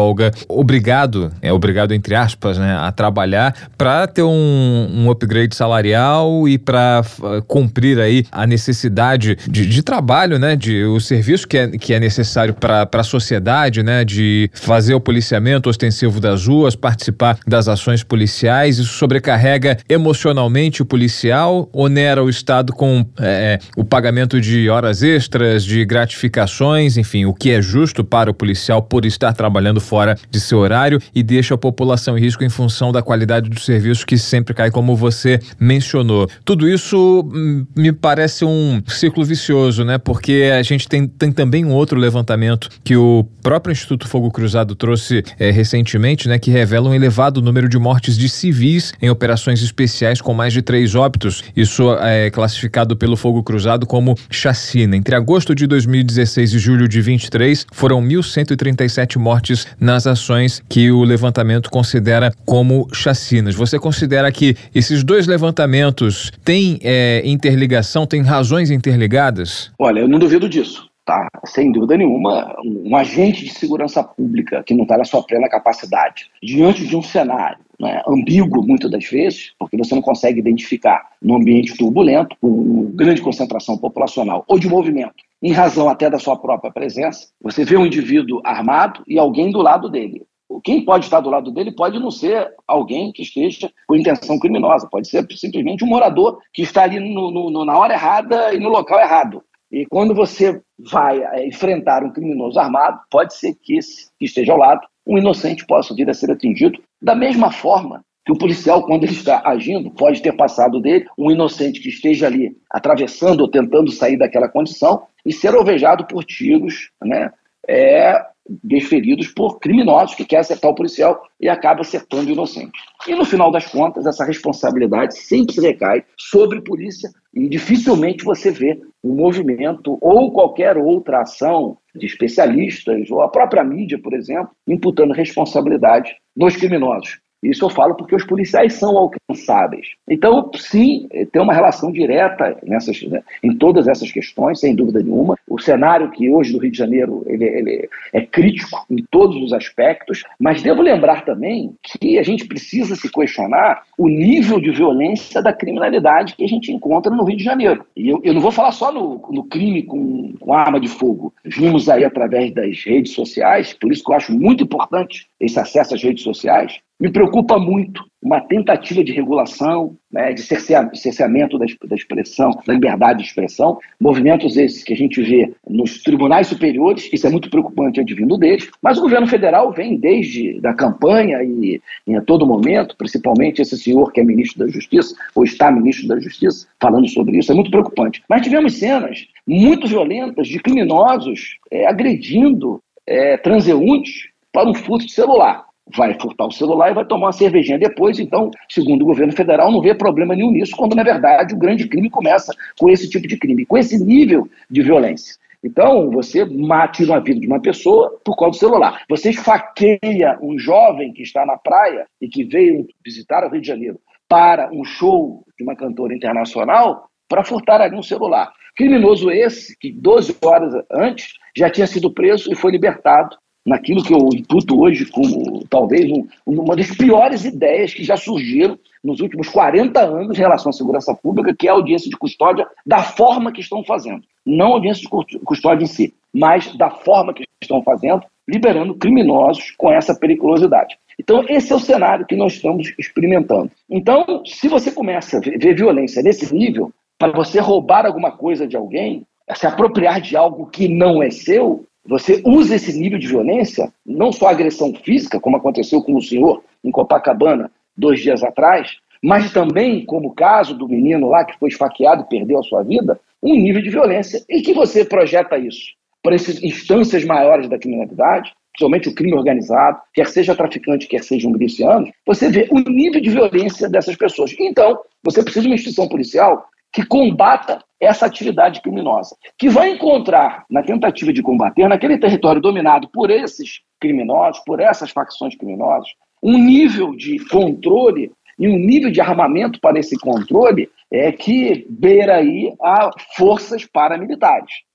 folga, obrigado, é obrigado entre aspas, né, a trabalhar para ter um, um upgrade salarial e para uh, cumprir aí a necessidade de, de trabalho, né, de o serviço que é, que é necessário para a sociedade, né, de fazer o policiamento ostensivo das ruas, participar das ações policiais. Isso sobrecarrega emocionalmente o policial, onera o Estado com é, o pagamento de horas extras, de gratificações, enfim, o que é justo para o policial por estar trabalhando fora de seu horário, e deixa a população em risco em função da qualidade do serviço que sempre cai, como você mencionou. Tudo isso hum, me parece um ciclo vicioso, né? Porque a gente tem, tem também um outro levantamento que o próprio Instituto Fogo Cruzado trouxe é, recentemente, né? Que revela um elevado número de mortes de civis em operações especiais, com mais de três óbitos. Isso é classificado pelo Fogo Cruzado como chacina. Entre agosto de dois mil e dezesseis e julho de vinte e três, foram mil cento e trinta e sete mortes nas ações que o levantamento considera como chacinas. Você considera que esses dois levantamentos têm é, interligação, têm razões interligadas? Olha, eu não duvido disso. Tá, sem dúvida nenhuma, um agente de segurança pública que não está na sua plena capacidade, diante de um cenário, né, ambíguo muitas das vezes, porque você não consegue identificar num ambiente turbulento, com grande concentração populacional ou de movimento, em razão até da sua própria presença, você vê um indivíduo armado e alguém do lado dele. Quem pode estar do lado dele pode não ser alguém que esteja com intenção criminosa, pode ser simplesmente um morador que está ali no, no, na hora errada e no local errado. E quando você vai é, enfrentar um criminoso armado, pode ser que esse que esteja ao lado, um inocente possa vir a ser atingido. Da mesma forma que o policial, quando ele está agindo, pode ter passado dele um inocente que esteja ali atravessando ou tentando sair daquela condição e ser alvejado por tiros, né, é, desferidos por criminosos que querem acertar o policial e acaba acertando o inocente. E no final das contas, essa responsabilidade sempre se recai sobre a polícia e dificilmente você vê um movimento ou qualquer outra ação de especialistas ou a própria mídia, por exemplo, imputando responsabilidade nos criminosos. Isso eu falo porque os policiais são alcançáveis. Então, sim, tem uma relação direta nessas, né, em todas essas questões, sem dúvida nenhuma. O cenário que hoje do Rio de Janeiro ele, ele é crítico em todos os aspectos, mas devo lembrar também que a gente precisa se questionar o nível de violência da criminalidade que a gente encontra no Rio de Janeiro. E eu, eu não vou falar só no, no crime com, com arma de fogo. Vimos aí através das redes sociais, por isso que eu acho muito importante esse acesso às redes sociais. Me preocupa muito uma tentativa de regulação, né, de cerceamento da, da expressão, da liberdade de expressão, movimentos esses que a gente vê nos tribunais superiores, isso é muito preocupante advindo deles, mas o governo federal vem desde da campanha e, e a todo momento, principalmente esse senhor que é ministro da Justiça, ou está ministro da Justiça, falando sobre isso, é muito preocupante. Mas tivemos cenas muito violentas de criminosos é, agredindo é, transeuntes para um furto de celular. Vai furtar o celular e vai tomar uma cervejinha depois. Então, segundo o governo federal, não vê problema nenhum nisso, quando, na verdade, o grande crime começa com esse tipo de crime, com esse nível de violência. Então, você tira a vida de uma pessoa por causa do celular. Você esfaqueia um jovem que está na praia e que veio visitar o Rio de Janeiro para um show de uma cantora internacional para furtar ali um celular. Criminoso esse que, doze horas antes, já tinha sido preso e foi libertado, naquilo que eu imputo hoje como talvez um, uma das piores ideias que já surgiram nos últimos quarenta anos em relação à segurança pública, que é a audiência de custódia da forma que estão fazendo. Não a audiência de custódia em si, mas da forma que estão fazendo, liberando criminosos com essa periculosidade. Então, esse é o cenário que nós estamos experimentando. Então, se você começa a ver violência nesse nível, para você roubar alguma coisa de alguém, se apropriar de algo que não é seu, você usa esse nível de violência, não só agressão física, como aconteceu com o senhor em Copacabana dois dias atrás, mas também, como o caso do menino lá que foi esfaqueado e perdeu a sua vida, um nível de violência. E que você projeta isso para essas instâncias maiores da criminalidade, principalmente o crime organizado, quer seja traficante, quer sejam milicianos, você vê o nível de violência dessas pessoas. Então, você precisa de uma instituição policial que combata essa atividade criminosa, que vai encontrar, na tentativa de combater, naquele território dominado por esses criminosos, por essas facções criminosas, um nível de controle e um nível de armamento para esse controle é que beira aí a forças paramilitares.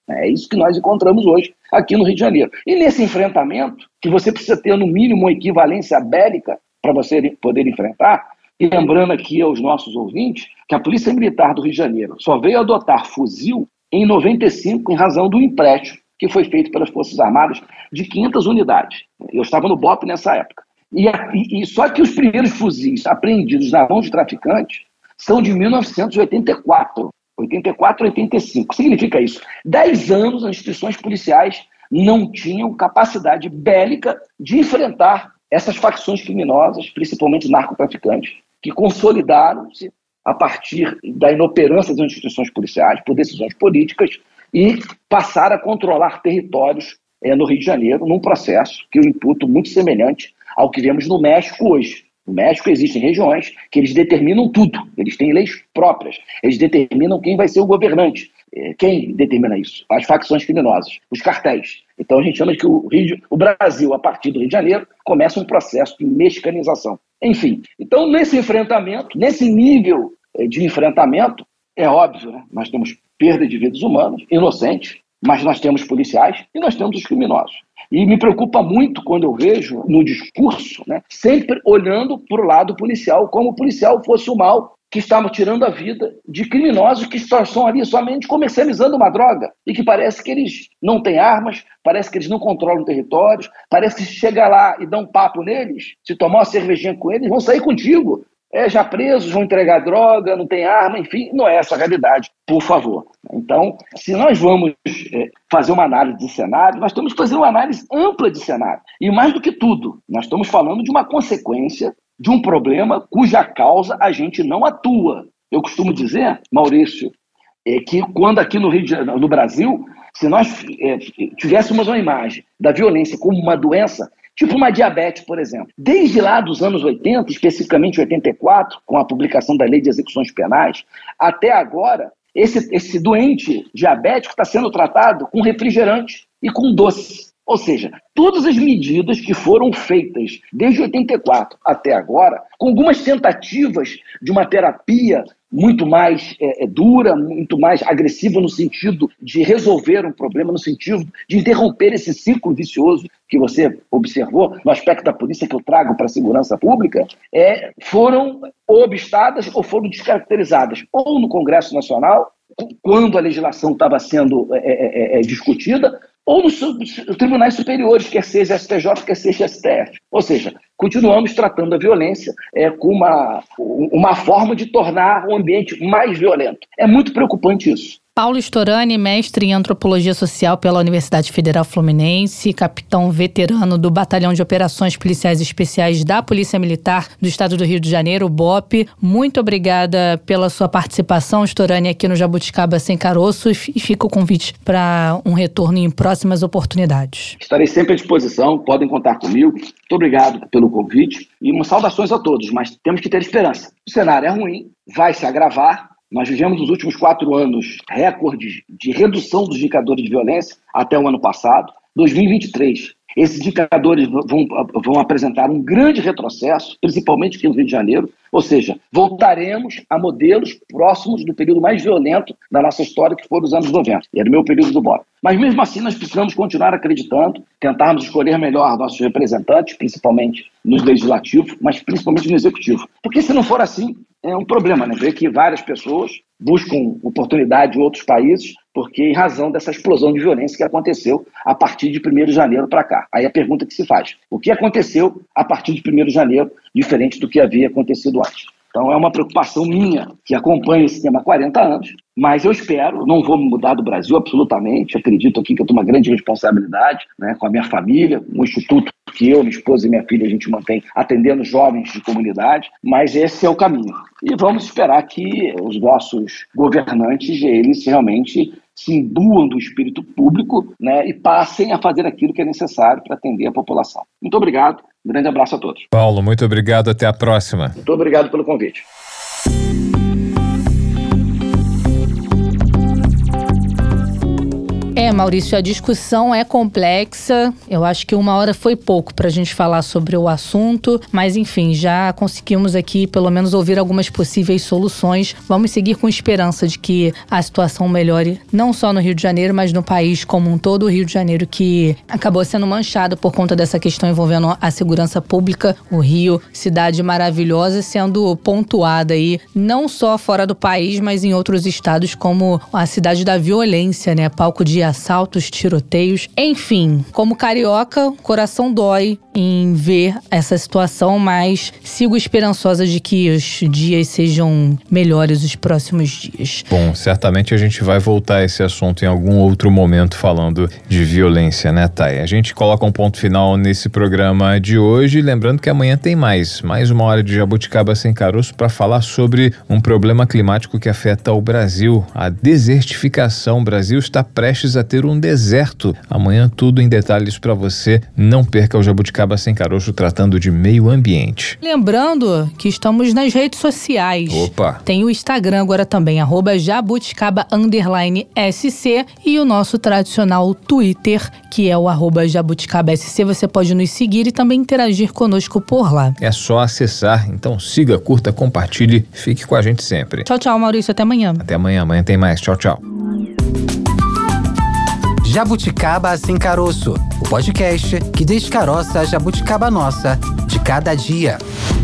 É isso que nós encontramos hoje aqui no Rio de Janeiro. E nesse enfrentamento, que você precisa ter no mínimo uma equivalência bélica para você poder enfrentar, e lembrando aqui aos nossos ouvintes que a Polícia Militar do Rio de Janeiro só veio adotar fuzil em noventa e cinco em razão do empréstimo que foi feito pelas Forças Armadas de quinhentas unidades. Eu estava no B O P nessa época. E, e, e só que os primeiros fuzis apreendidos na mão de traficantes são de mil novecentos e oitenta e quatro. oitenta e quatro, oitenta e cinco. O que significa isso? Dez anos as instituições policiais não tinham capacidade bélica de enfrentar essas facções criminosas, principalmente narcotraficantes, que consolidaram-se a partir da inoperância das instituições policiais por decisões políticas e passaram a controlar territórios é, no Rio de Janeiro, num processo que eu imputo muito semelhante ao que vemos no México hoje. No México existem regiões que eles determinam tudo, eles têm leis próprias, eles determinam quem vai ser o governante. Quem determina isso? As facções criminosas, os cartéis. Então a gente chama de que o, Rio, o Brasil, a partir do Rio de Janeiro, começa um processo de mexicanização. Enfim, então nesse enfrentamento, nesse nível de enfrentamento, é óbvio, né? Nós temos perda de vidas humanas, inocentes, mas nós temos policiais e nós temos os criminosos. E me preocupa muito quando eu vejo no discurso, né, sempre olhando para o lado policial, como o policial fosse o mal que estava tirando a vida de criminosos que estão ali somente comercializando uma droga e que parece que eles não têm armas, parece que eles não controlam territórios, parece que se chega lá e dá um papo neles, se tomar uma cervejinha com eles, vão sair contigo. É, já presos, vão entregar droga, não tem arma, enfim, não é essa a realidade, por favor. Então, se nós vamos é, fazer uma análise de cenário, nós temos que fazer uma análise ampla de cenário. E mais do que tudo, nós estamos falando de uma consequência de um problema cuja causa a gente não atua. Eu costumo dizer, Maurício, é que quando aqui no, Rio de Janeiro, no Brasil, se nós é, tivéssemos uma imagem da violência como uma doença, tipo uma diabetes, por exemplo. Desde lá dos anos oitenta, especificamente oitenta e quatro, com a publicação da Lei de Execuções Penais, até agora, esse, esse doente diabético está sendo tratado com refrigerante e com doce. Ou seja, todas as medidas que foram feitas desde oitenta e quatro até agora, com algumas tentativas de uma terapia muito mais é, dura, muito mais agressiva no sentido de resolver um problema, no sentido de interromper esse ciclo vicioso que você observou no aspecto da polícia que eu trago para a segurança pública, é, foram ou obstadas ou foram descaracterizadas, ou no Congresso Nacional, quando a legislação estava sendo é, é, é, discutida, ou nos tribunais superiores, quer seja S T J, quer seja S T F. Ou seja, continuamos tratando a violência é, com uma, uma forma de tornar o ambiente mais violento. É muito preocupante isso. Paulo Storani, mestre em Antropologia Social pela Universidade Federal Fluminense, capitão veterano do Batalhão de Operações Policiais Especiais da Polícia Militar do Estado do Rio de Janeiro, o B O P. Muito obrigada pela sua participação, Storani, aqui no Jabuticaba Sem Caroço, e fica o convite para um retorno em próximas oportunidades. Estarei sempre à disposição, podem contar comigo. Muito obrigado pelo convite e umas saudações a todos, mas temos que ter esperança. O cenário é ruim, vai se agravar. Nós vivemos nos últimos quatro anos recordes de redução dos indicadores de violência até o ano passado. dois mil e vinte e três, esses indicadores vão, vão apresentar um grande retrocesso, principalmente aqui no Rio de Janeiro, ou seja, voltaremos a modelos próximos do período mais violento da nossa história, que foram os anos noventa, e era o meu período do B O P. Mas mesmo assim nós precisamos continuar acreditando, tentarmos escolher melhor nossos representantes, principalmente no legislativo, mas principalmente no executivo. Porque se não for assim, é um problema, né? Ver que várias pessoas buscam oportunidade em outros países porque em razão dessa explosão de violência que aconteceu a partir de primeiro de janeiro para cá. Aí a pergunta que se faz, o que aconteceu a partir de primeiro de janeiro, diferente do que havia acontecido antes? Então é uma preocupação minha, que acompanha esse tema há quarenta anos, mas eu espero, não vou mudar do Brasil absolutamente, acredito aqui que eu tenho uma grande responsabilidade, né, com a minha família, um instituto que eu, minha esposa e minha filha, a gente mantém atendendo jovens de comunidade, mas esse é o caminho. E vamos esperar que os nossos governantes, eles realmente se imbuam do espírito público, né, e passem a fazer aquilo que é necessário para atender a população. Muito obrigado, um grande abraço a todos. Paulo, muito obrigado, até a próxima. Muito obrigado pelo convite. É, Maurício, a discussão é complexa. Eu acho que uma hora foi pouco pra gente falar sobre o assunto, mas enfim, já conseguimos aqui pelo menos ouvir algumas possíveis soluções. Vamos seguir com esperança de que a situação melhore, não só no Rio de Janeiro, mas no país como um todo. O Rio de Janeiro que acabou sendo manchado por conta dessa questão envolvendo a segurança pública. O Rio, cidade maravilhosa, sendo pontuada aí, não só fora do país, mas em outros estados como a cidade da violência, né? Palco de assaltos, tiroteios. Enfim, como carioca, o coração dói em ver essa situação, mas sigo esperançosa de que os dias sejam melhores os próximos dias. Bom, certamente a gente vai voltar a esse assunto em algum outro momento falando de violência, né, Thay? A gente coloca um ponto final nesse programa de hoje, lembrando que amanhã tem mais, mais uma hora de Jabuticaba Sem Caroço para falar sobre um problema climático que afeta o Brasil, a desertificação. O Brasil está prestes a ter um deserto. Amanhã tudo em detalhes para você. Não perca o Jabuticaba Sem Caroço tratando de meio ambiente. Lembrando que estamos nas redes sociais. Opa! Tem o Instagram agora também, arroba jabuticaba underline sc, e o nosso tradicional Twitter, que é o arroba jabuticabasc. Você pode nos seguir e também interagir conosco por lá. É só acessar, então siga, curta, compartilhe, fique com a gente sempre. Tchau, tchau, Maurício, até amanhã. Até amanhã, amanhã tem mais. Tchau, tchau. Jabuticaba Sem Caroço, o podcast que descaroça a jabuticaba nossa de cada dia.